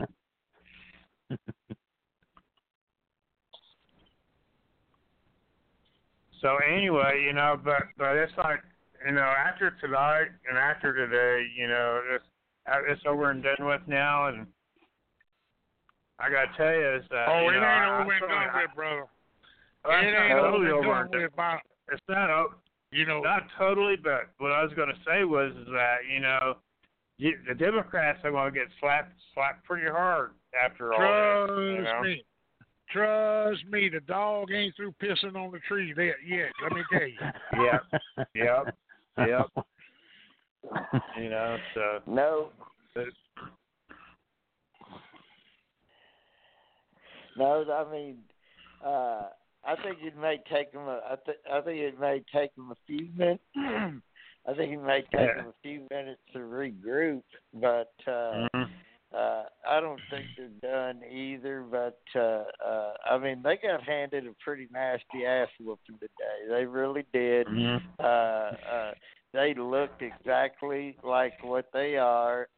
So anyway, you know, but it's like, you know, after tonight and after today, you know, it's over and done with now, and I gotta tell you is that Oh, you it know, ain't over and done with, brother. It ain't totally over and done with. It's not, You know, not totally, but what I was gonna say was is that you know, the Democrats are gonna get slapped pretty hard after all this. You know? Trust me, the dog ain't through pissing on the tree yet. Let me tell you. Yep. You know, so No. No, I mean, I think it may take them. I think it may take them a few minutes. I think it may take them a few minutes to regroup, but I don't think they're done either. But I mean, they got handed a pretty nasty ass whooping today. They really did. They looked exactly like what they are.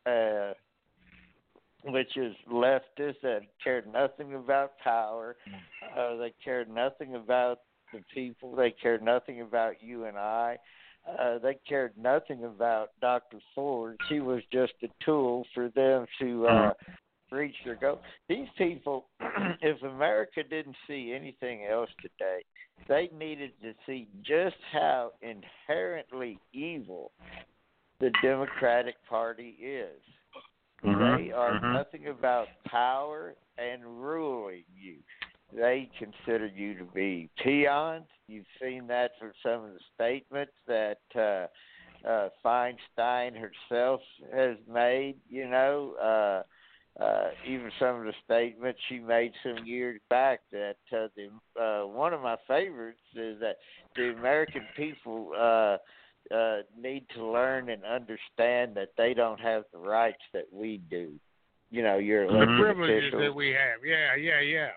Which is leftists that cared nothing about power. They cared nothing about the people. They cared nothing about you and I. They cared nothing about Dr. Ford. She was just a tool for them to reach their goal. These people, if America didn't see anything else today, they needed to see just how inherently evil the Democratic Party is. They are nothing about power and ruling you. They consider you to be peons. You've seen that from some of the statements that Feinstein herself has made, you know, even some of the statements she made some years back that one of my favorites is that the American people need to learn and understand that they don't have the rights that we do. You know, your elected the privileges officials. that we have. Yeah. Yeah.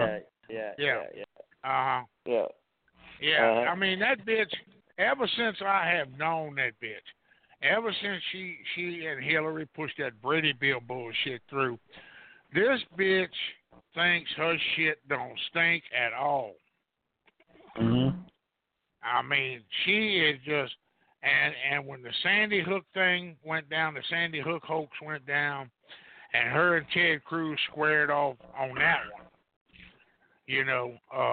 I mean, that bitch, ever since I have known that bitch, ever since she and Hillary pushed that Brady Bill bullshit through, this bitch thinks her shit don't stink at all. I mean, she is just, and when the Sandy Hook thing went down, the Sandy Hook hoax went down, and her and Ted Cruz squared off on that one. You know,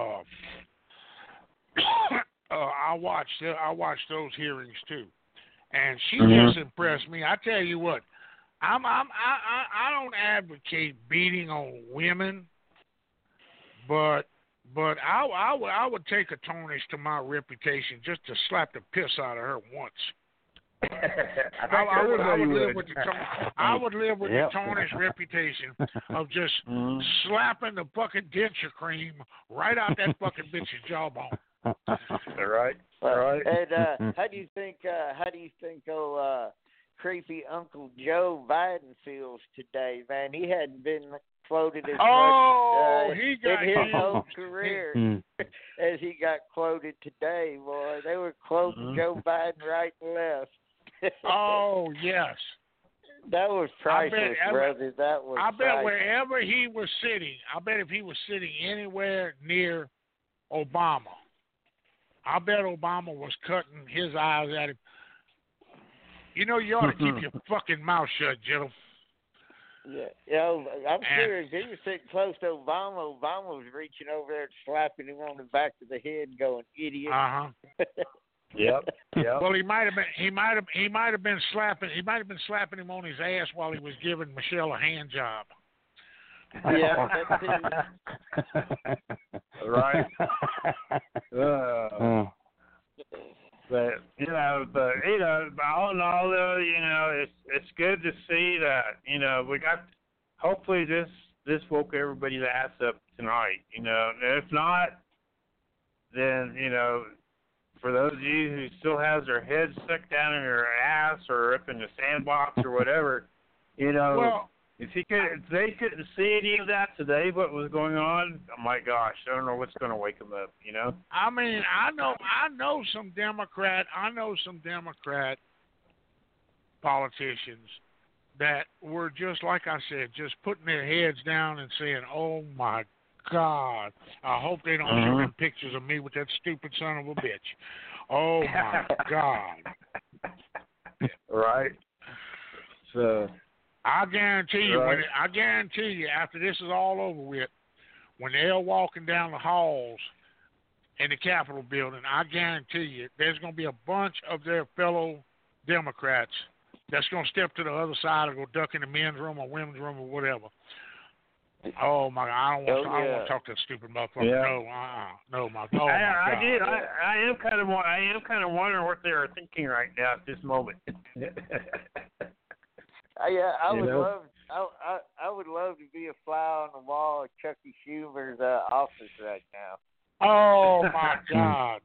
I watched those hearings too, and she just impressed me. I tell you what, I don't advocate beating on women, but I would take a tarnish to my reputation just to slap the piss out of her once. I would live with the tarnished reputation of just slapping the fucking denture cream right out that fucking bitch's jawbone. Right. And how do you think creepy Uncle Joe Biden feels today, man? He hadn't been quoted as much he got in his whole career as he got quoted today, boy. They were quoting Joe Biden right and left. Oh, yes. That was priceless, brother. That was I bet priceless. wherever he was sitting, I bet if he was sitting anywhere near Obama, I bet Obama was cutting his eyes at him. You know, you ought to keep your fucking mouth shut, Jill. Yeah, I'm sure if he was sitting close to Obama, Obama was reaching over there and slapping him on the back of the head, going, "Idiot." Yep. Well, he might have been slapping him on his ass while he was giving Michelle a hand job. Yeah, that's it. Right. But all in all, though, you know, it's good to see that, you know, we got. Hopefully, this woke everybody's ass up tonight. You know, and if not, then you know. For those of you who still has their head stuck down in their ass or up in the sandbox or whatever, you know, if they couldn't see any of that today, what was going on, oh my gosh, I don't know what's going to wake them up, you know? I mean, I know some Democrat politicians that were just like I said, just putting their heads down and saying, "Oh my God, I hope they don't show them pictures of me with that stupid son of a bitch." Oh my God. Right. So I guarantee you, right. I guarantee you, after this is all over with, when they're walking down the halls in the Capitol building, I guarantee you, there's going to be a bunch of their fellow Democrats that's going to step to the other side and go duck in the men's room or women's room or whatever. Oh my! I don't want to talk to that stupid motherfucker. Yeah. No, my God. I am kind of wondering what they are thinking right now at this moment. I would love to be a fly on the wall of Chucky Schumer's office right now. Oh my God.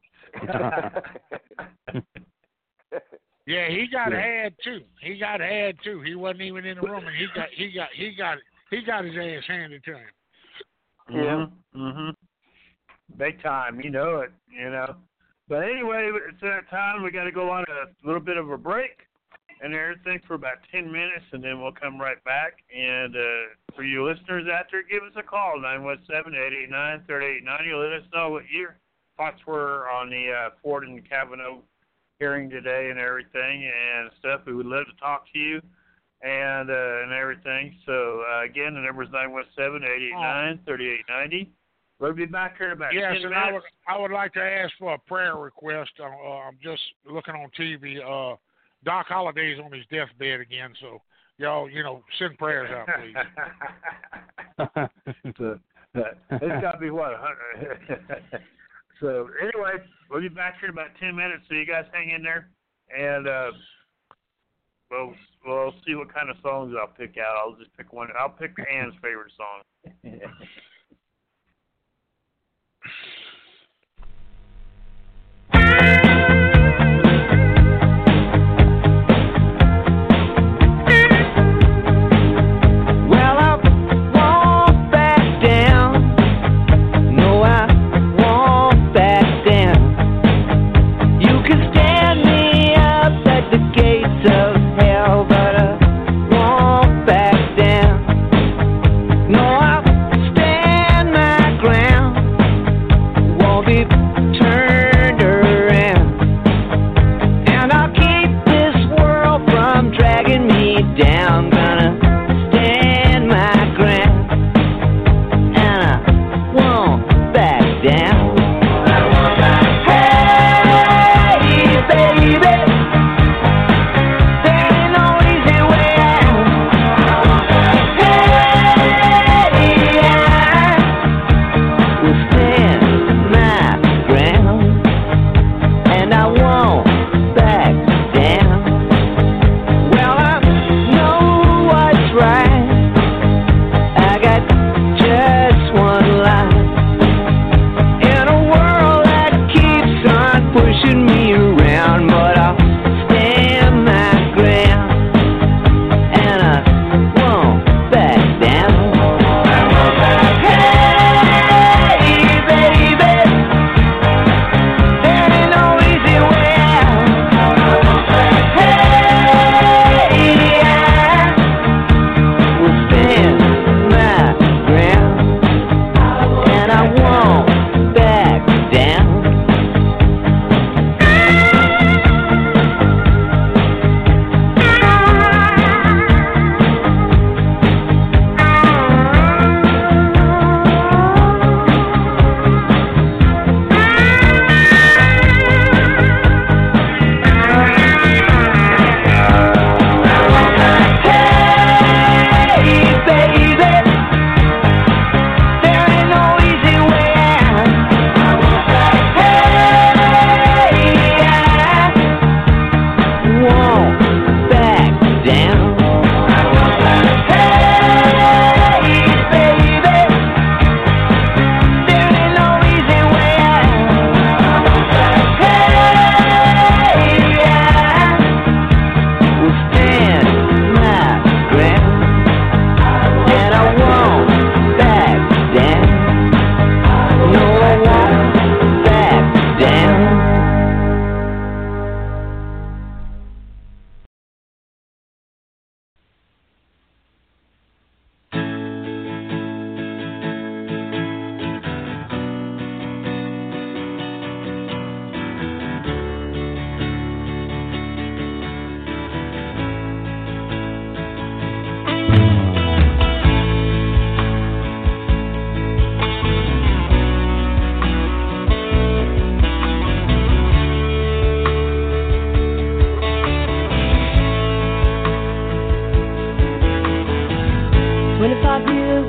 Yeah, he got had too. He wasn't even in the room, and he got his ass handed to him. Yeah. Big time, you know it, But anyway, it's that time. We got to go on a little bit of a break and everything for about 10 minutes, and then we'll come right back. And for you listeners out there, give us a call, 917-889-3890. Let us know what your thoughts were on the Ford and Kavanaugh hearing today and everything and stuff. We would love to talk to you and everything. So, again, the number is 917-889-3890. We'll be back here in about 10 minutes. Yes, and I would like to ask for a prayer request. I'm just looking on TV. Doc Holliday's on his deathbed again, so y'all, send prayers out, please. It's got to be what, 100. So anyway, we'll be back here in about 10 minutes. So you guys hang in there, and we'll see what kind of songs I'll pick out. I'll just pick one. I'll pick Ann's favorite song.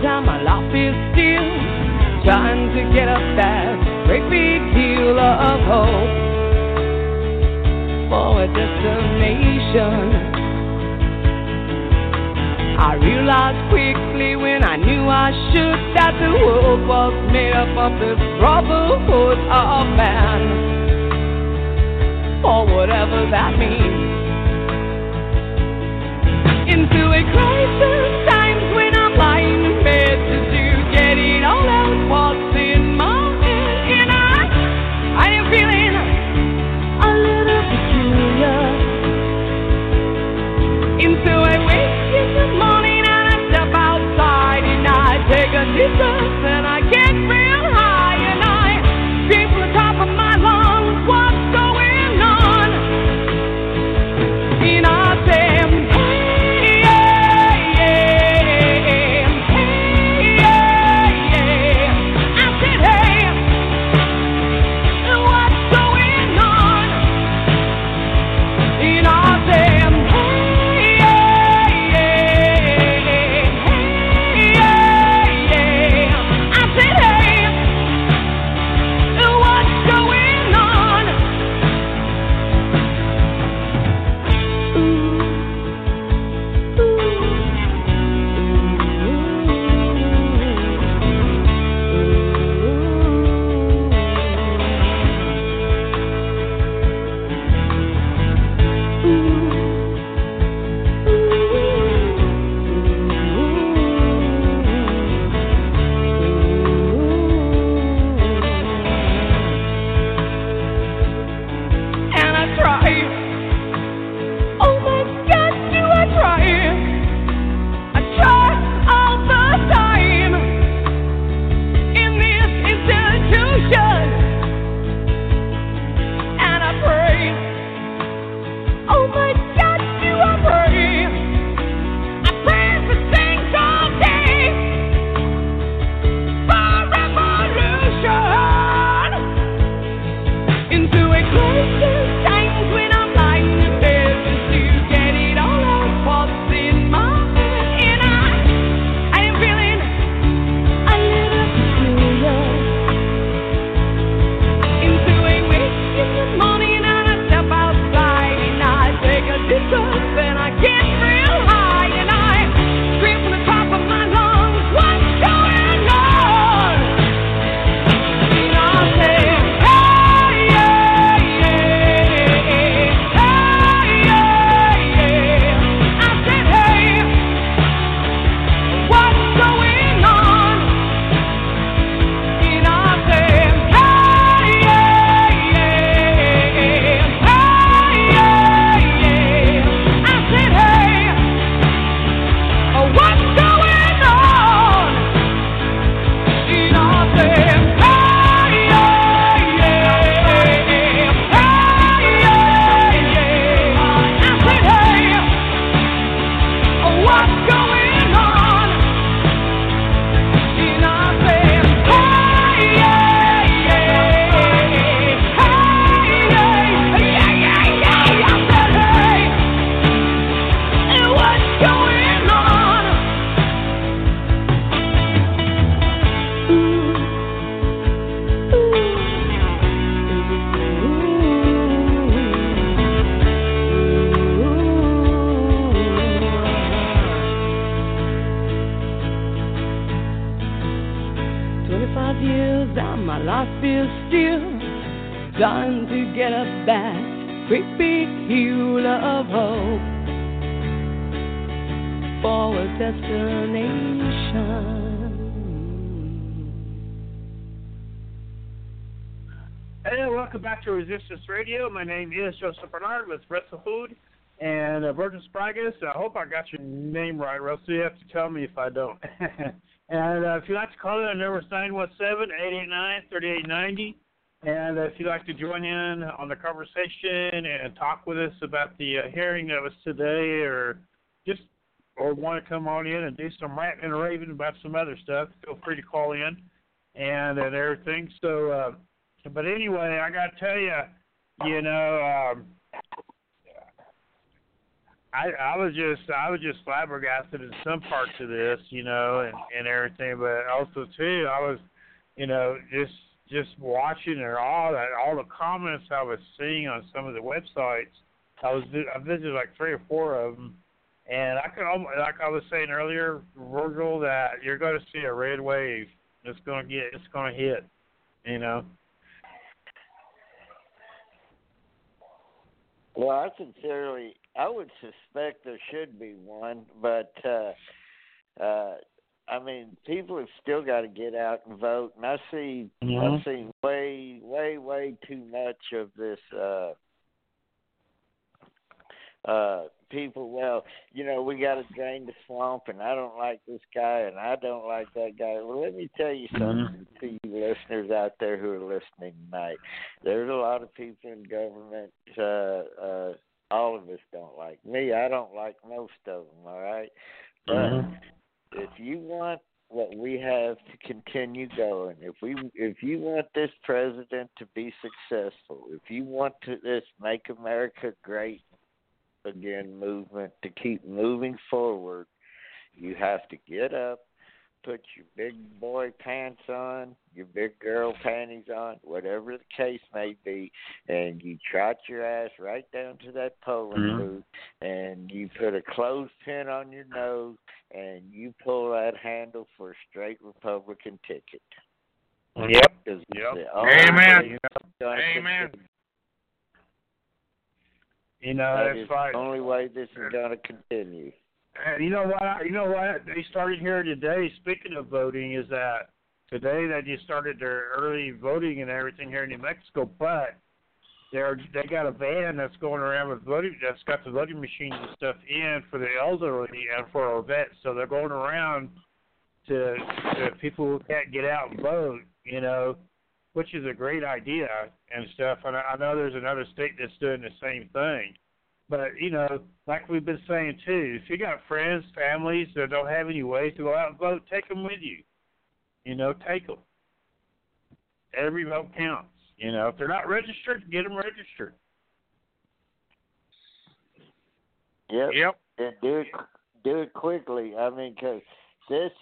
time my life is still trying to get up that great big hill of hope for a destination. I realized quickly when I knew I should that the world was made up of the brotherhood of man, or whatever that means. Into a crisis times when I'm lying in bed to get it all out what's in my head, and I am feeling a little peculiar. Into a wake in the morning and I step outside and I take a deep breath and I get real high and I scream from the top of my lungs, what's going on? And I say, Trying to get up that great big hill of hope for a destination. Hey, welcome back to Resistance Radio. My name is Joseph Bernard with Wrestlehood and Virgin Spragus. I hope I got your name right, Russell. You have to tell me if I don't. And if you'd like to call in, our number is 917-889-3890. And if you'd like to join in on the conversation and talk with us about the hearing that was today, or want to come on in and do some ranting and raving about some other stuff, feel free to call in and everything. So, but anyway, I got to tell you, I was just flabbergasted in some parts of this, you know, and everything, but also too, I was, you know, just watching all the comments I was seeing on some of the websites. I visited like 3 or 4 of them, and I could almost, like I was saying earlier, Virgil, that you're going to see a red wave. It's going to hit, you know. Well, I would suspect there should be one, but I mean, people have still got to get out and vote, and I've seen way too much of this. People, well, you know, we got to drain the swamp, and I don't like this guy, and I don't like that guy. Well, let me tell you something to you listeners out there who are listening tonight. There's a lot of people in government. All of us don't like me. I don't like most of them. All right, but if you want what we have to continue going, if you want this president to be successful, if you want this Make America Great Again movement to keep moving forward, you have to get up, put your big boy pants on, your big girl panties on, whatever the case may be, and you trot your ass right down to that polling booth, and you put a clothespin on your nose, and you pull that handle for a straight Republican ticket. Yep. Amen. Amen. You know, that that's is like the only way this is going to continue. And you know what? They started here today. Speaking of voting, is that today they just started their early voting and everything here in New Mexico. But they got a van that's going around with voting. That's got the voting machines and stuff in for the elderly and for our vets. So they're going around to people who can't get out and vote. You know, which is a great idea and stuff. And I know there's another state that's doing the same thing. But, you know, like we've been saying, too, if you got friends, families that don't have any ways to go out and vote, take them with you. You know, take them. Every vote counts. You know, if they're not registered, get them registered. Yep. And do it quickly. I mean, because this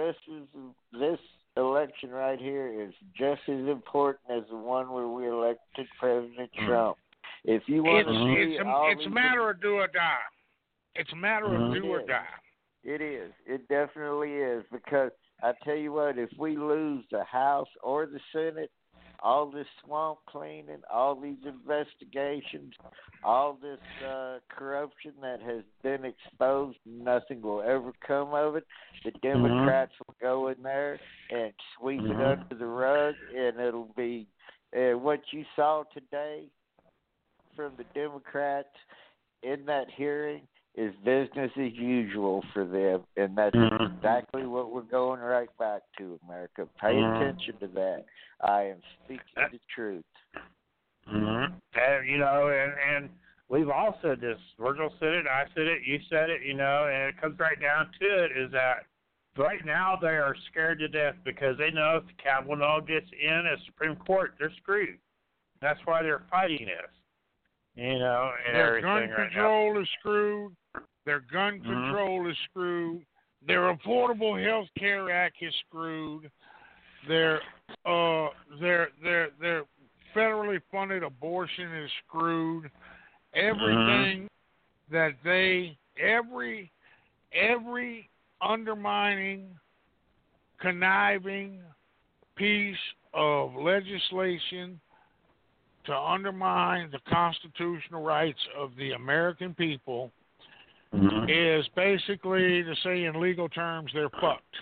election right here is just as important as the one where we elected President Trump. If you want to see it's a matter of do or die. It's a matter of do or die. It is. It definitely is, because I tell you what, if we lose the House or the Senate, all this swamp cleaning, all these investigations, all this corruption that has been exposed, nothing will ever come of it. The Democrats will go in there and sweep it under the rug, and it'll be what you saw today from the Democrats in that hearing is business as usual for them, and that's exactly what we're going right back to, America. Pay attention to that. I am speaking the truth. And, you know, and we've all said this. Virgil said it, I said it, you said it, you know, and it comes right down to it is that right now they are scared to death because they know if Kavanaugh gets in as Supreme Court, they're screwed. That's why they're fighting this. You know, and their everything gun control is screwed. Their gun control is screwed. Their Affordable Health Care Act is screwed. Their federally funded abortion is screwed. Everything that every undermining, conniving piece of legislation to undermine the constitutional rights of the American people is basically, to say in legal terms, they're fucked.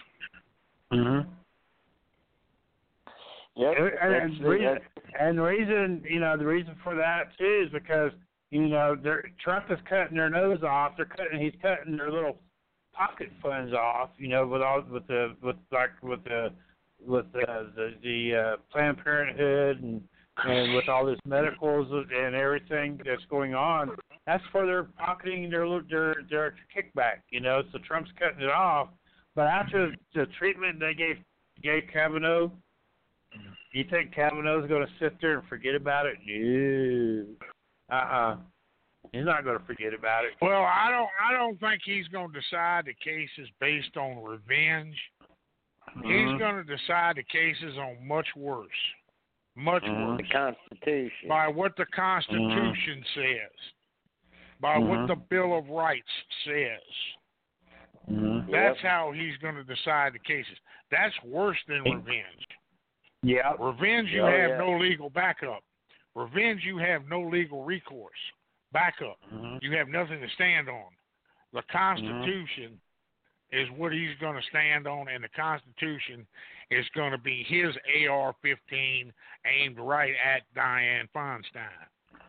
Yep. And the reason, you know, the reason for that too is because, you know, Trump is cutting their nose off. He's cutting their little pocket funds off. You know, with the Planned Parenthood and with all this medicals and everything that's going on, that's for their pocketing their kickback. You know, so Trump's cutting it off. But after the treatment they gave Kavanaugh, you think Kavanaugh's going to sit there and forget about it? No. He's not going to forget about it. Well, I don't think he's going to decide the cases based on revenge. He's going to decide the cases on much worse. Much worse. The Constitution. By what the Constitution says. By what the Bill of Rights says. That's how he's going to decide the cases. That's worse than revenge. Yeah. Revenge, you have no legal backup. Revenge, you have no legal recourse. Backup. You have nothing to stand on. The Constitution is what he's going to stand on, and the Constitution is going to be his AR-15 aimed right at Dianne Feinstein.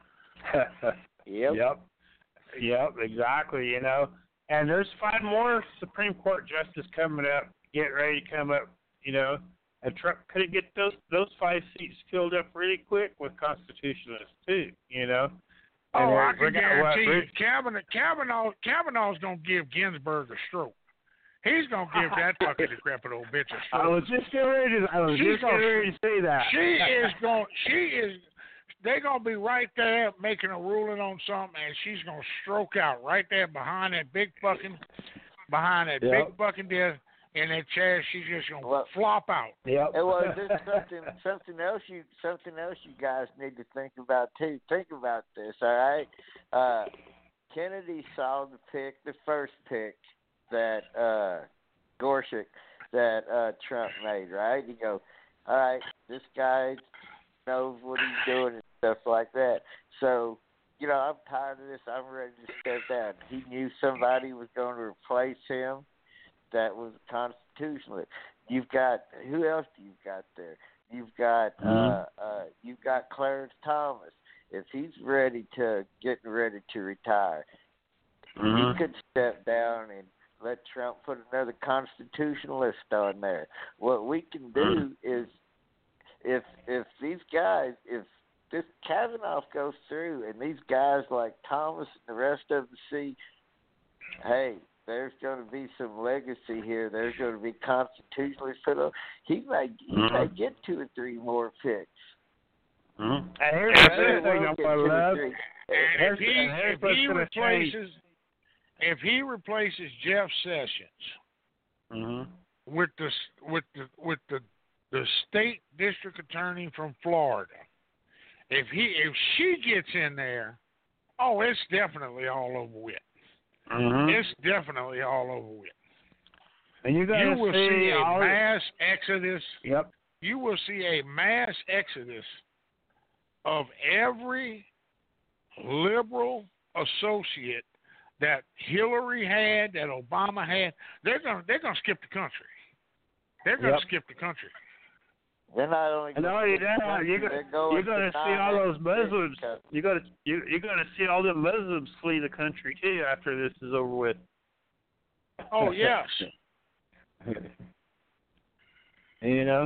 Yep, exactly, you know. And there's 5 more Supreme Court justices coming up, getting ready to come up, you know. And Trump could get those 5 seats filled up really quick with constitutionalists, too, you know. Oh, I can guarantee you, Kavanaugh's going to give Ginsburg a stroke. He's going to give that fucking decrepit old bitch a stroke. I was just getting ready to say that. They're going to be right there making a ruling on something, and she's going to stroke out right there behind that big fucking desk in that chair. She's just going to flop out. Yep. Well, there's something else you guys need to think about too. Think about this, all right? Kennedy saw the first pick that Gorsuch that Trump made, right? You go, all right, this guy knows what he's doing and stuff like that. So, you know, I'm tired of this. I'm ready to step down. He knew somebody was going to replace him that was a constitutionalist. You've got, who else do you got there? You've got Clarence Thomas. If he's getting ready to retire, he could step down and let Trump put another constitutionalist on there. What we can do is, if these guys, if this Kavanaugh goes through and these guys like Thomas and the rest of them see, hey, there's going to be some legacy here. There's going to be constitutionalists put on. He may get 2 or 3 more picks. And here's the thing I'm going to love. If he replaces Jeff Sessions with the state district attorney from Florida, if she gets in there, it's definitely all over with. It's definitely all over with. And you will see a mass exodus. Yep. You will see a mass exodus of every liberal associate that Hillary had, that Obama had. They're gonna skip the country. They're gonna skip the country. They're not only you're gonna see all those Muslims. You're gonna see all the Muslims flee the country too after this is over with. Oh yes. You know.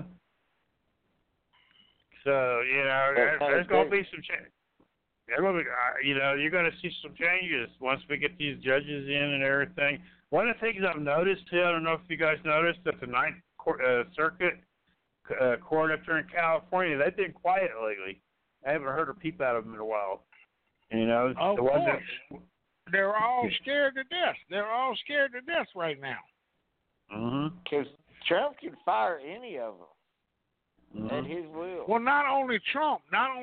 So there's gonna be some change. You're gonna see some changes once we get these judges in and everything. One of the things I've noticed too, I don't know if you guys noticed, that the Ninth Circuit court up there in California, they've been quiet lately. I haven't heard a peep out of them in a while. You know, of course. They're all scared to death. They're all scared to death right now. Because Trump can fire any of them at his will. Well, not only Trump,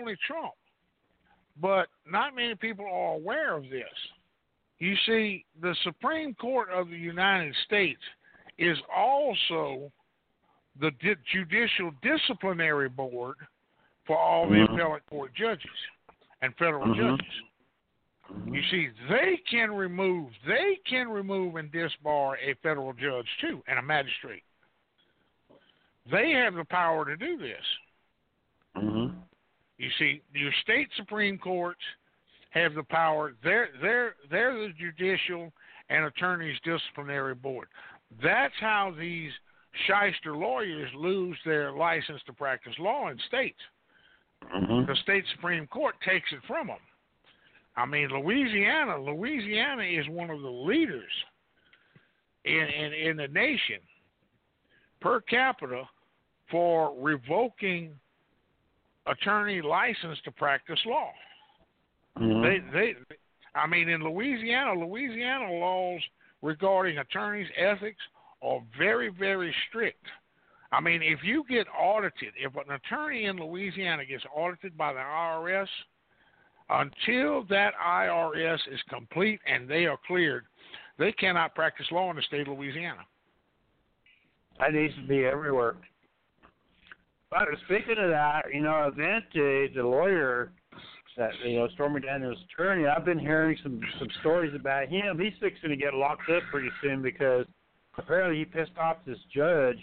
but not many people are aware of this. You see, the Supreme Court of the United States is also the judicial disciplinary board for all the appellate court judges and federal judges. You see, they can remove and disbar a federal judge too, and a magistrate. They have the power to do this. You see, your state Supreme Courts have the power. They're the judicial and attorneys disciplinary board. That's how these shyster lawyers lose their license to practice law in states. The state Supreme Court takes it from them. I mean, Louisiana is one of the leaders in the nation per capita for revoking attorney license to practice law. I mean, in Louisiana laws regarding attorneys' ethics are very, very strict. I mean, if you get audited, if an attorney in Louisiana gets audited by the IRS, until that IRS is complete and they are cleared, they cannot practice law in the state of Louisiana. That needs to be everywhere. But speaking of that, Avente, the lawyer that, Stormy Daniels' attorney, I've been hearing some stories about him. He's fixing to get locked up pretty soon because apparently he pissed off this judge.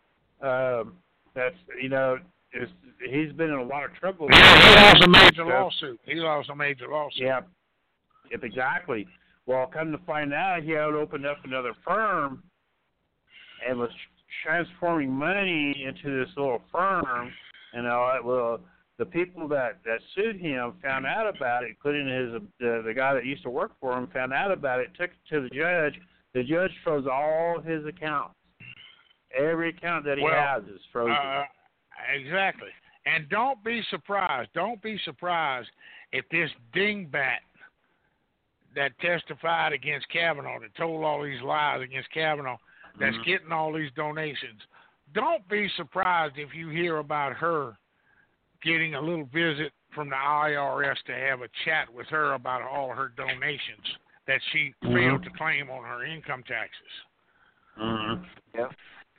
He's been in a lot of trouble. Yeah, he lost a major lawsuit. Yeah, yep, exactly. Well, come to find out, he had opened up another firm and was transforming money into this little firm, and the people that sued him found out about it, including the guy that used to work for him, found out about it, took it to the judge. The judge froze all his accounts. Every account that he has is frozen. Exactly. And don't be surprised if this dingbat that testified against Kavanaugh, that told all these lies against Kavanaugh, that's getting all these donations. Don't be surprised if you hear about her getting a little visit from the IRS to have a chat with her about all her donations that she failed to claim on her income taxes. Yep.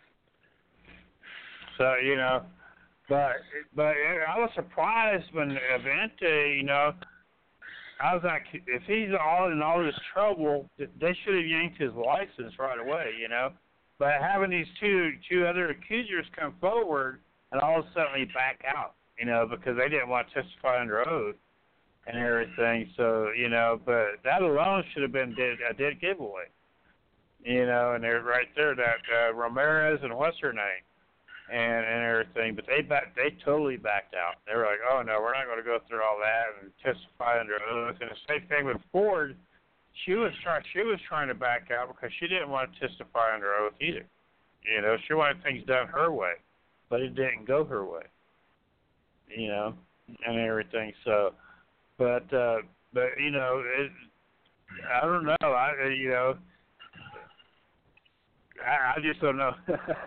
So, but I was surprised when Avente, I was like, if he's all in all this trouble, they should have yanked his license right away, But having these two other accusers come forward, and all of a sudden they back out, because they didn't want to testify under oath and everything. So, but that alone should have been a dead giveaway, and they're right there, that Ramirez and what's her name, and everything. But they totally backed out. They were like, oh no, we're not going to go through all that and testify under oath. And the same thing with Ford. She was trying to back out because she didn't want to testify under oath either. She wanted things done her way, but it didn't go her way. And everything. So, but I don't know. I just don't know.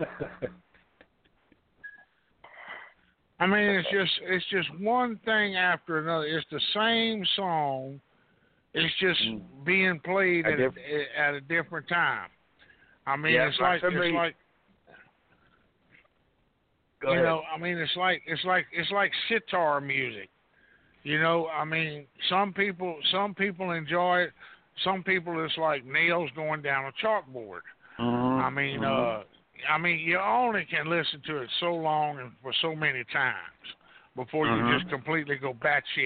I mean, it's just one thing after another. It's the same song. It's just being played at a different time. I mean, it's like it's like sitar music. I mean, some people enjoy it. Some people it's like nails going down a chalkboard. I mean, you only can listen to it so long and for so many times before you just completely go batshit.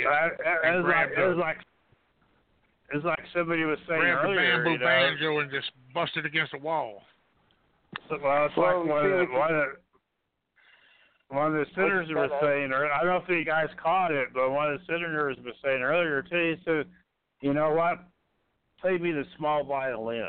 It's like somebody was saying grab earlier. Grab the bamboo banjo and just bust it against the wall. Well, it's like one of the senators was saying, or I don't know if you guys caught it, but one of the senators was saying earlier too. He said, "You know what? Play me the small violin."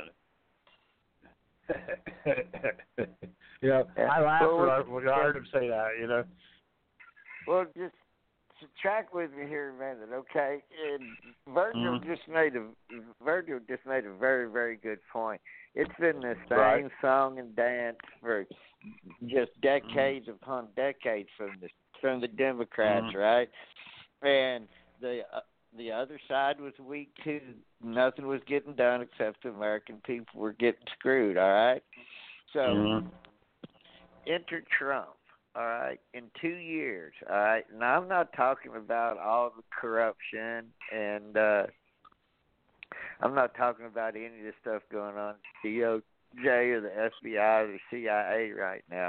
I laughed when I heard him say that. Well, just track with me here a minute, okay? And Virgil just made a very, very good point. It's been the same song and dance for just decades upon decades from the Democrats, right? And the other side was weak too. Nothing was getting done except the American people were getting screwed. All right. So enter Trump. All right, in 2 years. All right. Now I'm not talking about all the corruption and I'm not talking about any of this stuff going on at DOJ or the FBI or the CIA right now.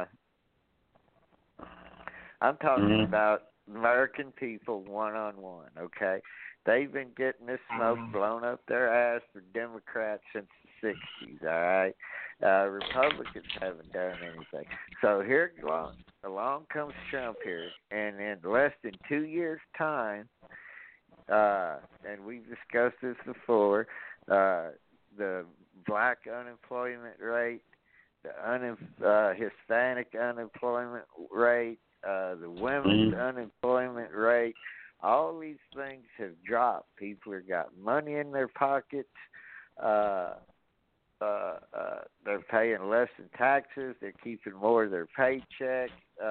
I'm talking about American people one-on-one, okay? They've been getting this smoke blown up their ass for Democrats since the 60s, all right? Republicans haven't done anything. So here along comes Trump here, and in less than 2 years' time, and we've discussed this before, the black unemployment rate, the Hispanic unemployment rate, the women's unemployment rate all these things have dropped. People have got money in their pockets. They're paying less in taxes. They're keeping more of their paycheck.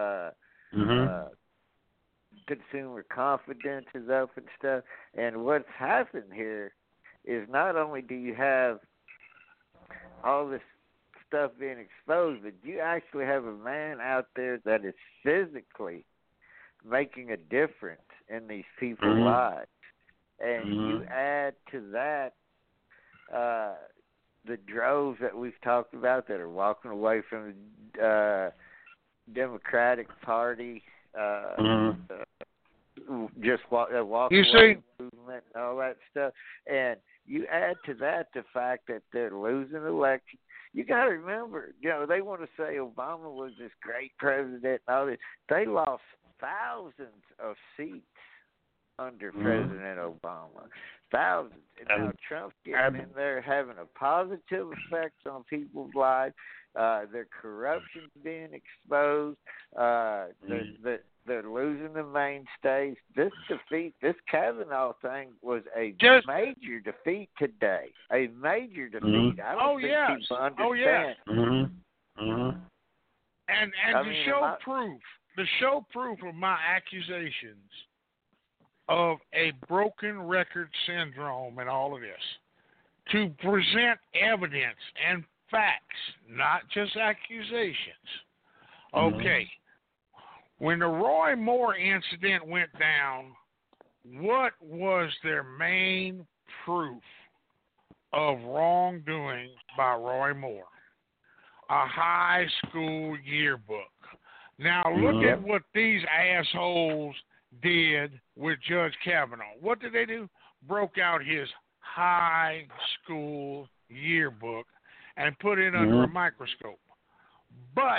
Consumer confidence is up and stuff. And what's happened here is not only do you have all this stuff being exposed, but you actually have a man out there that is physically making a difference in these people's lives. And you add to that the droves that we've talked about that are walking away from the Democratic Party, just walk away movement and all that stuff. And you add to that the fact that they're losing elections. You got to remember, they want to say Obama was this great president and all this. They lost thousands of seats under President Obama. Thousands. And now Trump's getting in there having a positive effect on people's lives. Their corruption's being exposed. They're losing the mainstays. This defeat, this Kavanaugh thing was a major defeat today. A major defeat. I don't think people understand. And to show proof of my accusations of a broken record syndrome and all of this, to present evidence and facts, not just accusations. Okay. When the Roy Moore incident went down, what was their main proof of wrongdoing by Roy Moore? A high school yearbook. Now look at what these assholes did with Judge Kavanaugh. What did they do? Broke out his high school yearbook and put it under a microscope. But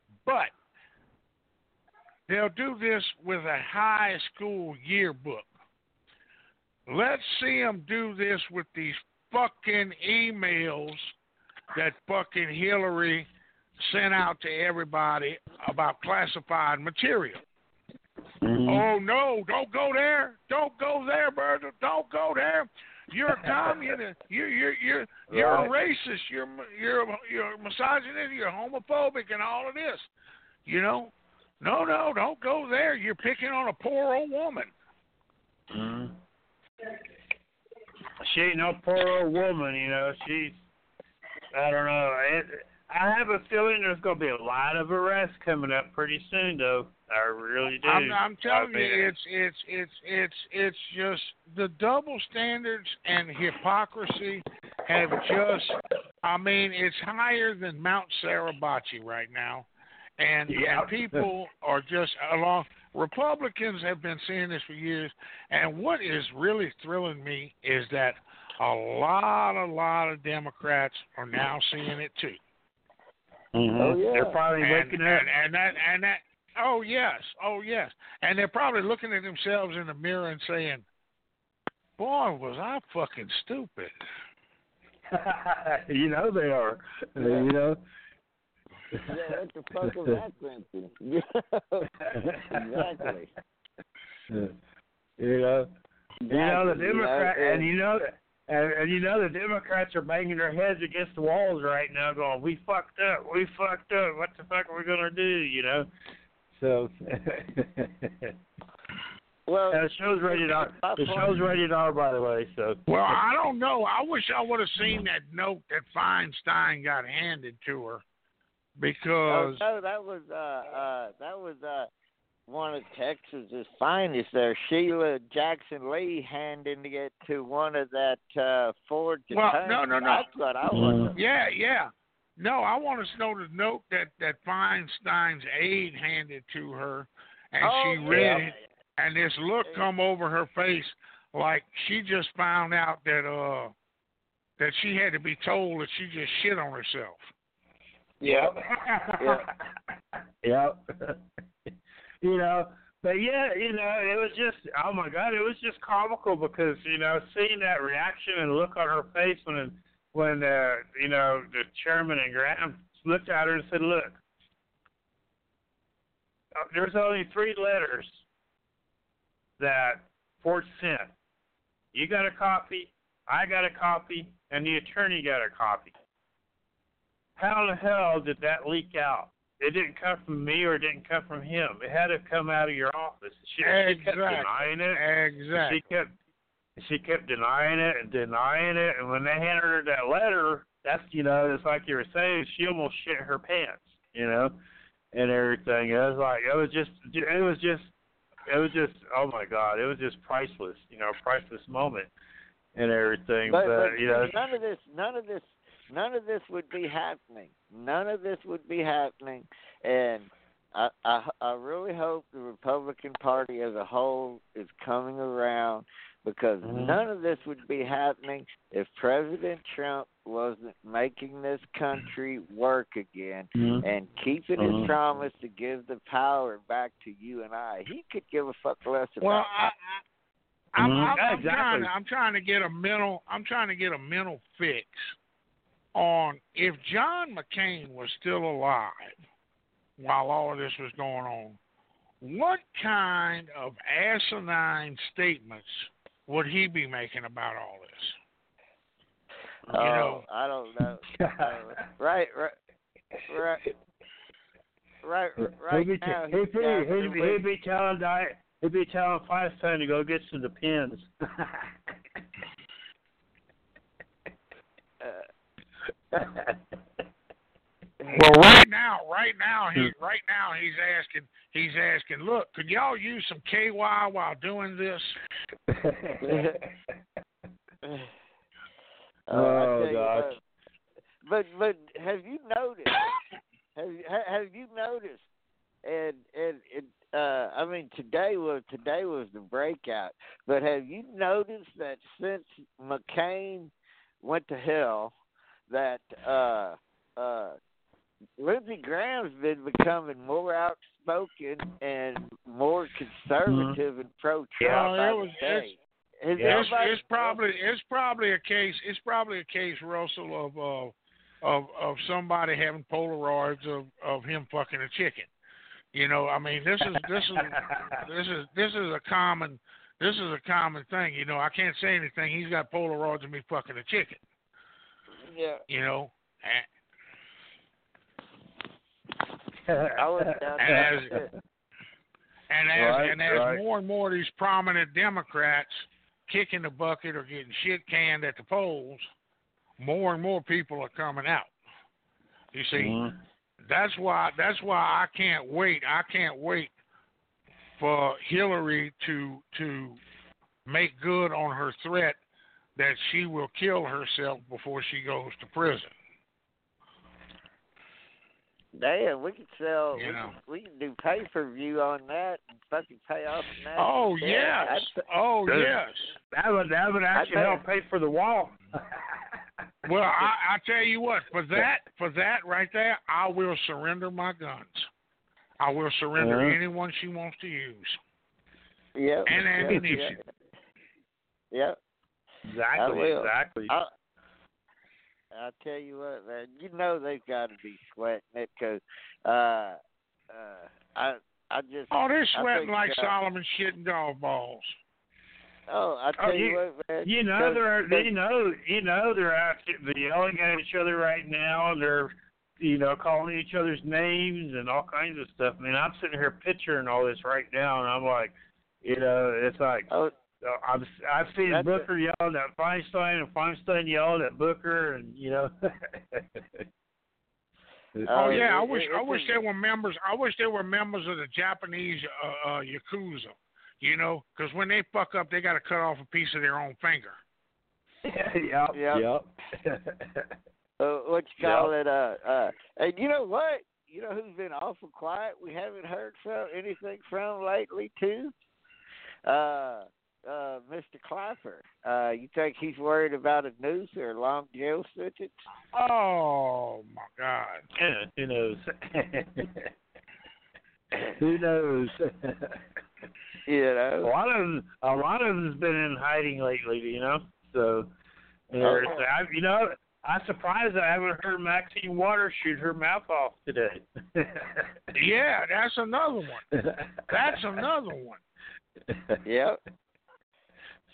they'll do this with a high school yearbook. Let's see them do this with these fucking emails that fucking Hillary sent out to everybody about classified material. Oh, no, don't go there. Don't go there, Bertha. Don't go there. You're a communist. You're a racist. You're a misogynist. You're homophobic and all of this. No, don't go there. You're picking on a poor old woman. She ain't no poor old woman, She's, I don't know. I have a feeling there's going to be a lot of arrests coming up pretty soon, though. I really do. I'm telling you, it's just the double standards and hypocrisy have just. It's higher than Mount Sarabachi right now, and people are just along. Republicans have been saying this for years, and what is really thrilling me is that a lot of Democrats are now seeing it too. Oh yeah, they're probably waking up, and that. Oh yes, and they're probably looking at themselves in the mirror and saying, "Boy, was I fucking stupid." They are. Yeah, what the fuck was that thinking? Exactly. The Democrats, and the Democrats are banging their heads against the walls right now, going, "We fucked up. What the fuck are we gonna do?" So. Well, the show's rated R. The show's rated R, by the way. So. Well, I don't know. I wish I would have seen that note that Feinstein got handed to her, because. Oh, that was one of Texas's finest there, Sheila Jackson Lee, handing it to one of that Ford. Well, no. That's what I want. Yeah. No, I want to know the note that Feinstein's aide handed to her, and she read it, and this look come over her face like she just found out that she had to be told that she just shit on herself. Yep. But it was just, oh my God, it was just comical because, seeing that reaction and look on her face when the chairman and Graham looked at her and said, "Look, there's only 3 letters that report sent. You got a copy, I got a copy, and the attorney got a copy. How the hell did that leak out? It didn't come from me or it didn't come from him. It had to come out of your office. She kept denying it. Exactly. She kept denying it, and when they handed her that letter, that's, it's like you were saying, she almost shit her pants, and everything. It was just, oh my God, it was just priceless, priceless moment and everything. But none of this would be happening. None of this would be happening, and I really hope the Republican Party as a whole is coming around, because none of this would be happening if President Trump wasn't making this country work again and keeping his promise to give the power back to you and I. He could give a fuck less about. Well, I'm trying to get a mental fix on if John McCain was still alive while all of this was going on. What kind of asinine statements would he be making about all this? I don't know. Right now. He'd be telling Feinstein to go get some Depends. Well, right now he's asking. Look, could y'all use some KY while doing this? Oh gosh! But have you noticed? Have you noticed? And I mean, today was the breakout. But have you noticed that since McCain went to hell, that Lindsey Graham's been becoming more outspoken and more conservative and pro-Trump. It's probably a case, Russell, of somebody having Polaroids of him fucking a chicken. I mean, this is a common thing. I can't say anything. He's got Polaroids of me fucking a chicken. Yeah. As more and more of these prominent Democrats kicking the bucket or getting shit canned at the polls, more and more people are coming out. You see, that's why I can't wait. I can't wait for Hillary to make good on her threat that she will kill herself before she goes to prison. Damn, we could sell. We can do pay-per-view on that and fucking pay off on that. Oh yes. Yes. That would actually help pay for the wall. Well, I tell you what, for that right there, I will surrender my guns. I will surrender anyone she wants to use. Yep. And ammunition. Yep. Exactly. I'll tell you what, man. They've got to be sweating it, because I just. Oh, they're sweating like Solomon shitting golf balls. Oh, I tell you what, man. They're actually yelling at each other right now. They're, calling each other's names and all kinds of stuff. I mean, I'm sitting here picturing all this right now, and I'm like, it's like. Oh. I've seen Booker yelling at Feinstein and Feinstein yelling at Booker, and Oh yeah, I wish there were members. I wish there were members of the Japanese Yakuza. Because when they fuck up, they got to cut off a piece of their own finger. Yep. What you call it? And you know what? You know who's been awful quiet? We haven't heard anything from lately too. Mr. Clapper. You think he's worried about a noose or a long jail sentence? Oh my God! Yeah, who knows? Who knows? A lot of them's been in hiding lately. So, I'm surprised I haven't heard Maxine Waters shoot her mouth off today. Yeah, that's another one. Yep.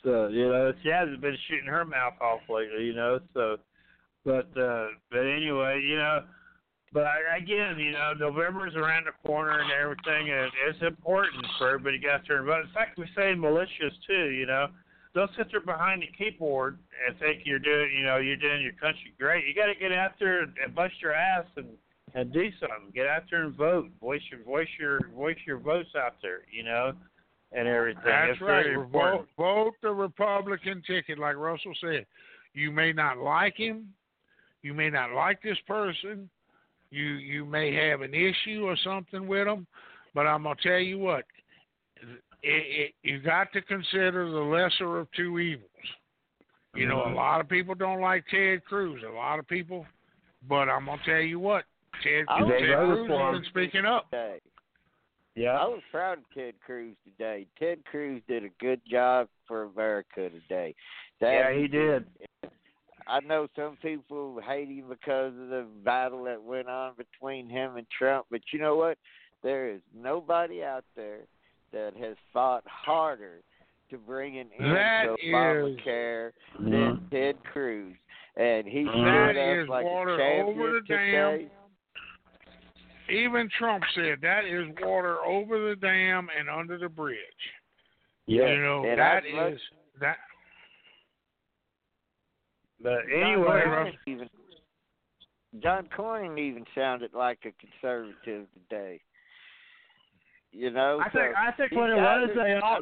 So, she hasn't been shooting her mouth off lately, so, but anyway, but again, November's around the corner and everything, and it's important for everybody to get out there and vote. In fact, we say militias too, Don't sit there behind the keyboard and think you're doing your country great. You got to get out there and bust your ass and do something. Get out there and vote. Voice your votes out there, and everything. That's it's right. very important. Vote the Republican ticket, like Russell said. You may not like him. You may not like this person. You may have an issue or something with them, but I'm gonna tell you what. You got to consider the lesser of two evils. A lot of people don't like Ted Cruz. A lot of people, but I'm gonna tell you what. Ted Cruz has been speaking up. Today. Yeah, I was proud of Ted Cruz today. Ted Cruz did a good job for America today. He did. I know some people hate him because of the battle that went on between him and Trump, but you know what? There is nobody out there that has fought harder to bring an end to Obamacare than Ted Cruz. And he showed up like a champion today. Even Trump said that is water over the dam and under the bridge. Yeah. That. But anyway, John Cornyn even sounded like a conservative today. I think what it was, they all.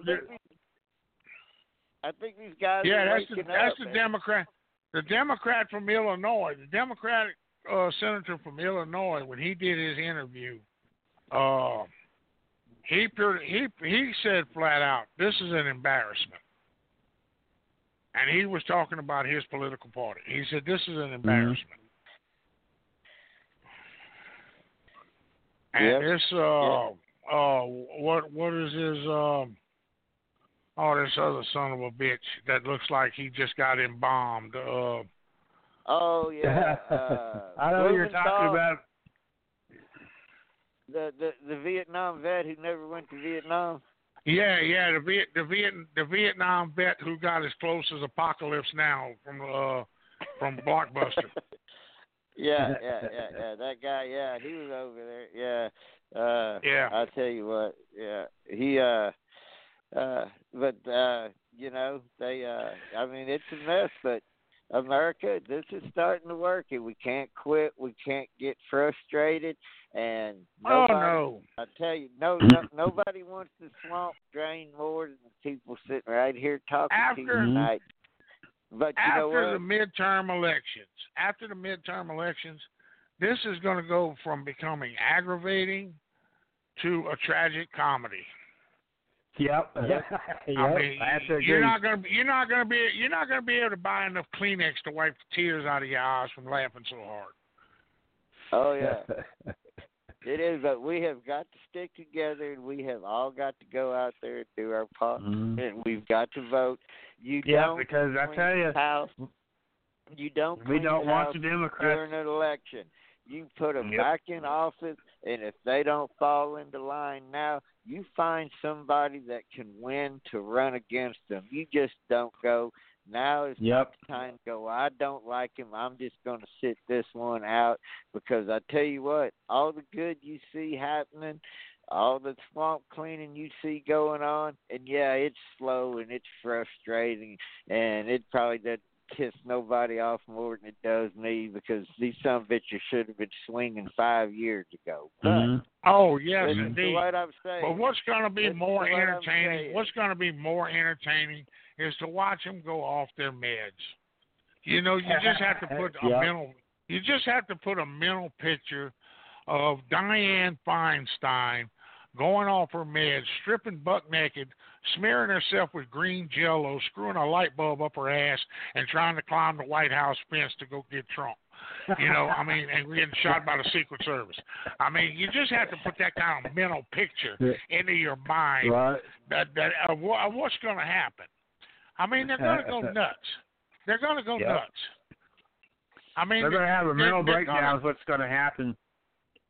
I think these guys. Yeah, are that's the Democrat. The Democrat from Illinois, the Democratic senator from Illinois, when he did his interview, he said flat out, "This is an embarrassment." And he was talking about his political party. He said, "This is an embarrassment." And this, what is his? This other son of a bitch that looks like he just got embalmed. Oh yeah. I know what you're talking about. The Vietnam vet who never went to Vietnam. Yeah, the Vietnam vet who got as close as Apocalypse Now from Blockbuster. Yeah. That guy, he was over there. Yeah. I'll tell you what. Yeah, he. But they. I mean, it's a mess, but America, this is starting to work, and we can't quit. We can't get frustrated. And nobody, I tell you, nobody wants the swamp drained more than the people sitting right here talking to you tonight. But you know what? After the midterm elections, this is going to go from becoming aggravating to a tragic comedy. Yep. I mean, you're not going to be able to buy enough Kleenex to wipe the tears out of your eyes from laughing so hard. Oh yeah. It is, but we have got to stick together, and we have all got to go out there and do our part, and we've got to vote. Because I tell you, we don't want the Democrats during an election. You put them back in office, and if they don't fall into line now, you find somebody that can win to run against them. You just don't go. Now is not the time to go, I don't like him, I'm just going to sit this one out, because I tell you what, all the good you see happening, all the swamp cleaning you see going on, and it's slow and it's frustrating, and it probably doesn't piss nobody off more than it does me, because these son of bitches should have been swinging 5 years ago. But oh yes, indeed. What I'm saying. But what's going to be more entertaining? What's going to be more entertaining is to watch them go off their meds. You just have to put a mental. You just have to put a mental picture of Dianne Feinstein going off her meds, stripping buck naked, smearing herself with green Jell-O, screwing a light bulb up her ass, and trying to climb the White House fence to go get Trump. And getting shot by the Secret Service. I mean, you just have to put that kind of mental picture into your mind that of what's going to happen. I mean, they're going to go nuts. They're going to go nuts. I mean, they're going to have a mental breakdown of what's going to happen.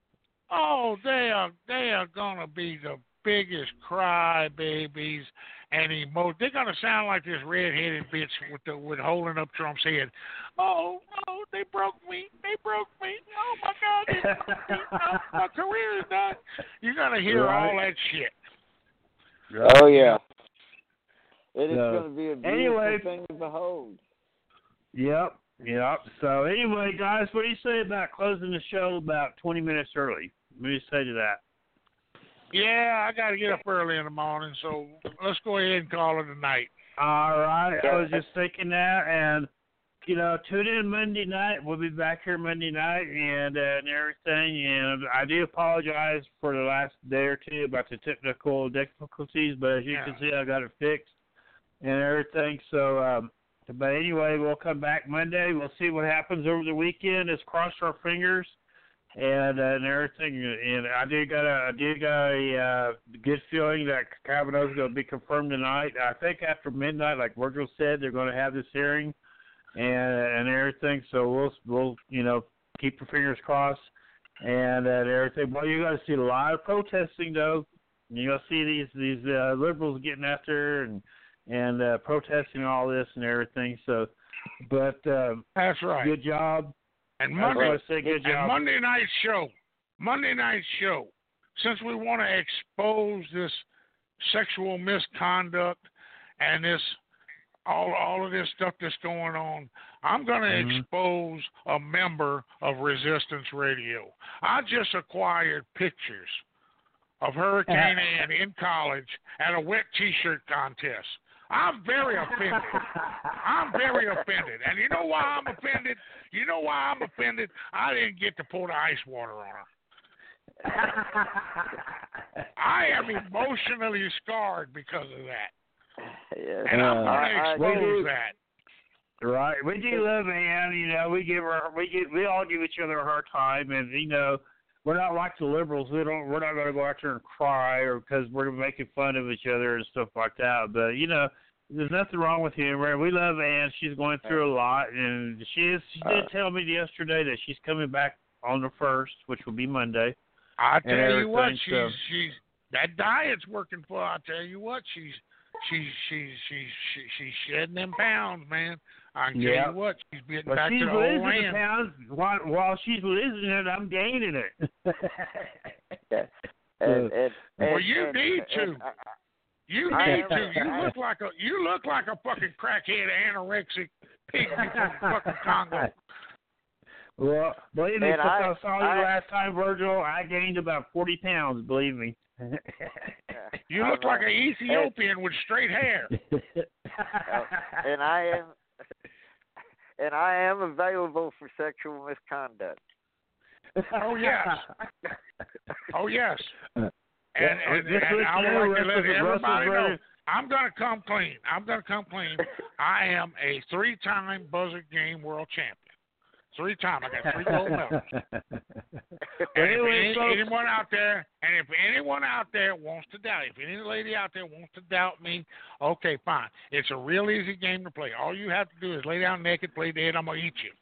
Oh, they are going to be the biggest crybabies, and they're gonna sound like this red-headed bitch with holding up Trump's head. Oh, they broke me. Oh my God, they broke me. Oh, my career is done. You're gonna hear all that shit. Oh yeah. It is going to be a beautiful thing to behold. Yep. So anyway, guys, what do you say about closing the show about 20 minutes early? What do you say to that? Yeah, I got to get up early in the morning, so let's go ahead and call it a night. All right. I was just thinking that, and, tune in Monday night. We'll be back here Monday night and everything, and I do apologize for the last day or two about the technical difficulties, but as you can see, I got it fixed and everything, so... But anyway, we'll come back Monday. We'll see what happens over the weekend. Let's cross our fingers and everything. And I do got a good feeling that Kavanaugh's going to be confirmed tonight. I think after midnight, like Virgil said, they're going to have this hearing and everything. So we'll keep our fingers crossed and everything. Well, you're going to see a lot of protesting though. You're going to see these liberals getting after and protesting all this and everything. So, but that's right. Good job. And Monday night show. Since we want to expose this sexual misconduct and this all of this stuff that's going on, I'm going to expose a member of Resistance Radio. I just acquired pictures of Hurricane Ann in college at a wet T-shirt contest. I'm very offended. And you know why I'm offended? I didn't get to pour the ice water on her. I am emotionally scarred because of that. Yes. And I'm going to expose that. Right. We do love Ann. We all give each other a hard time, and we're not like the liberals. We're not going to go out there and cry or because we're making fun of each other and stuff like that. But there's nothing wrong with humor. We love Ann. She's going through a lot, and she did tell me yesterday that she's coming back on the 1st, which will be Monday. I tell you what, she's that diet's working for her. I tell you what, she's shedding them pounds, man. I can tell you what, she's getting back to the old land. Pounds, while she's losing it, I'm gaining it. Well, you need to. You look like a fucking crackhead, anorexic pig from fucking Congo. Well, believe me, since I saw you last time, Virgil, I gained about 40 pounds. Believe me. You look like an Ethiopian with straight hair. And I am available for sexual misconduct. Oh yes. And I would like to let everybody know, I'm going to come clean. I am a 3-time Buzzard Game World Champion. 3-time. I got 3 gold medals. And if anyone out there wants to doubt, if any lady out there wants to doubt me, okay, fine. It's a real easy game to play. All you have to do is lay down naked, play dead, I'm going to eat you.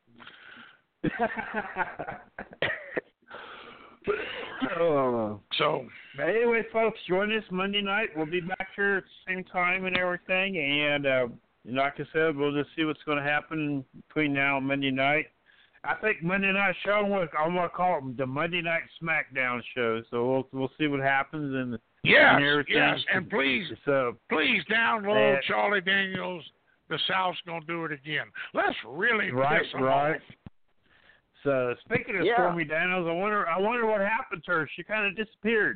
So, anyway, folks, join us Monday night. We'll be back here at the same time and everything. And like I said, we'll just see what's going to happen between now and Monday night. I think Monday night show, I'm going to call it the Monday Night Smackdown show. So we'll see what happens and everything. Yes, and please download Charlie Daniels. The South's going to do it again. Let's really piss them off. So speaking of Stormy Daniels, I wonder what happened to her. She kind of disappeared.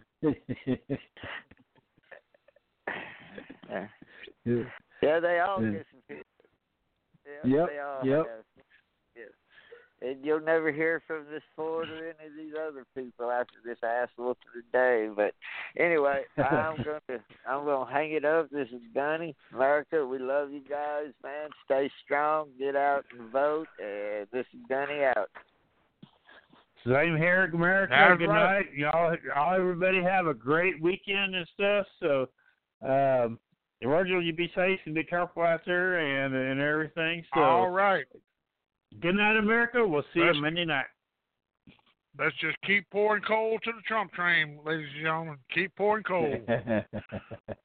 Yeah, they all disappeared. Yep. They all have. And you'll never hear from this Ford or any of these other people after this ass whooping today. But anyway, I'm gonna hang it up. This is Gunny. America, we love you guys, man. Stay strong, get out and vote. And this is Gunny out. Same here, America. That's Good right. night. Y'all everybody have a great weekend and stuff. So Virgil, you be safe and be careful out there and everything. So all right. Good night, America. We'll see you Monday night. Let's just keep pouring coal to the Trump train, ladies and gentlemen. Keep pouring coal.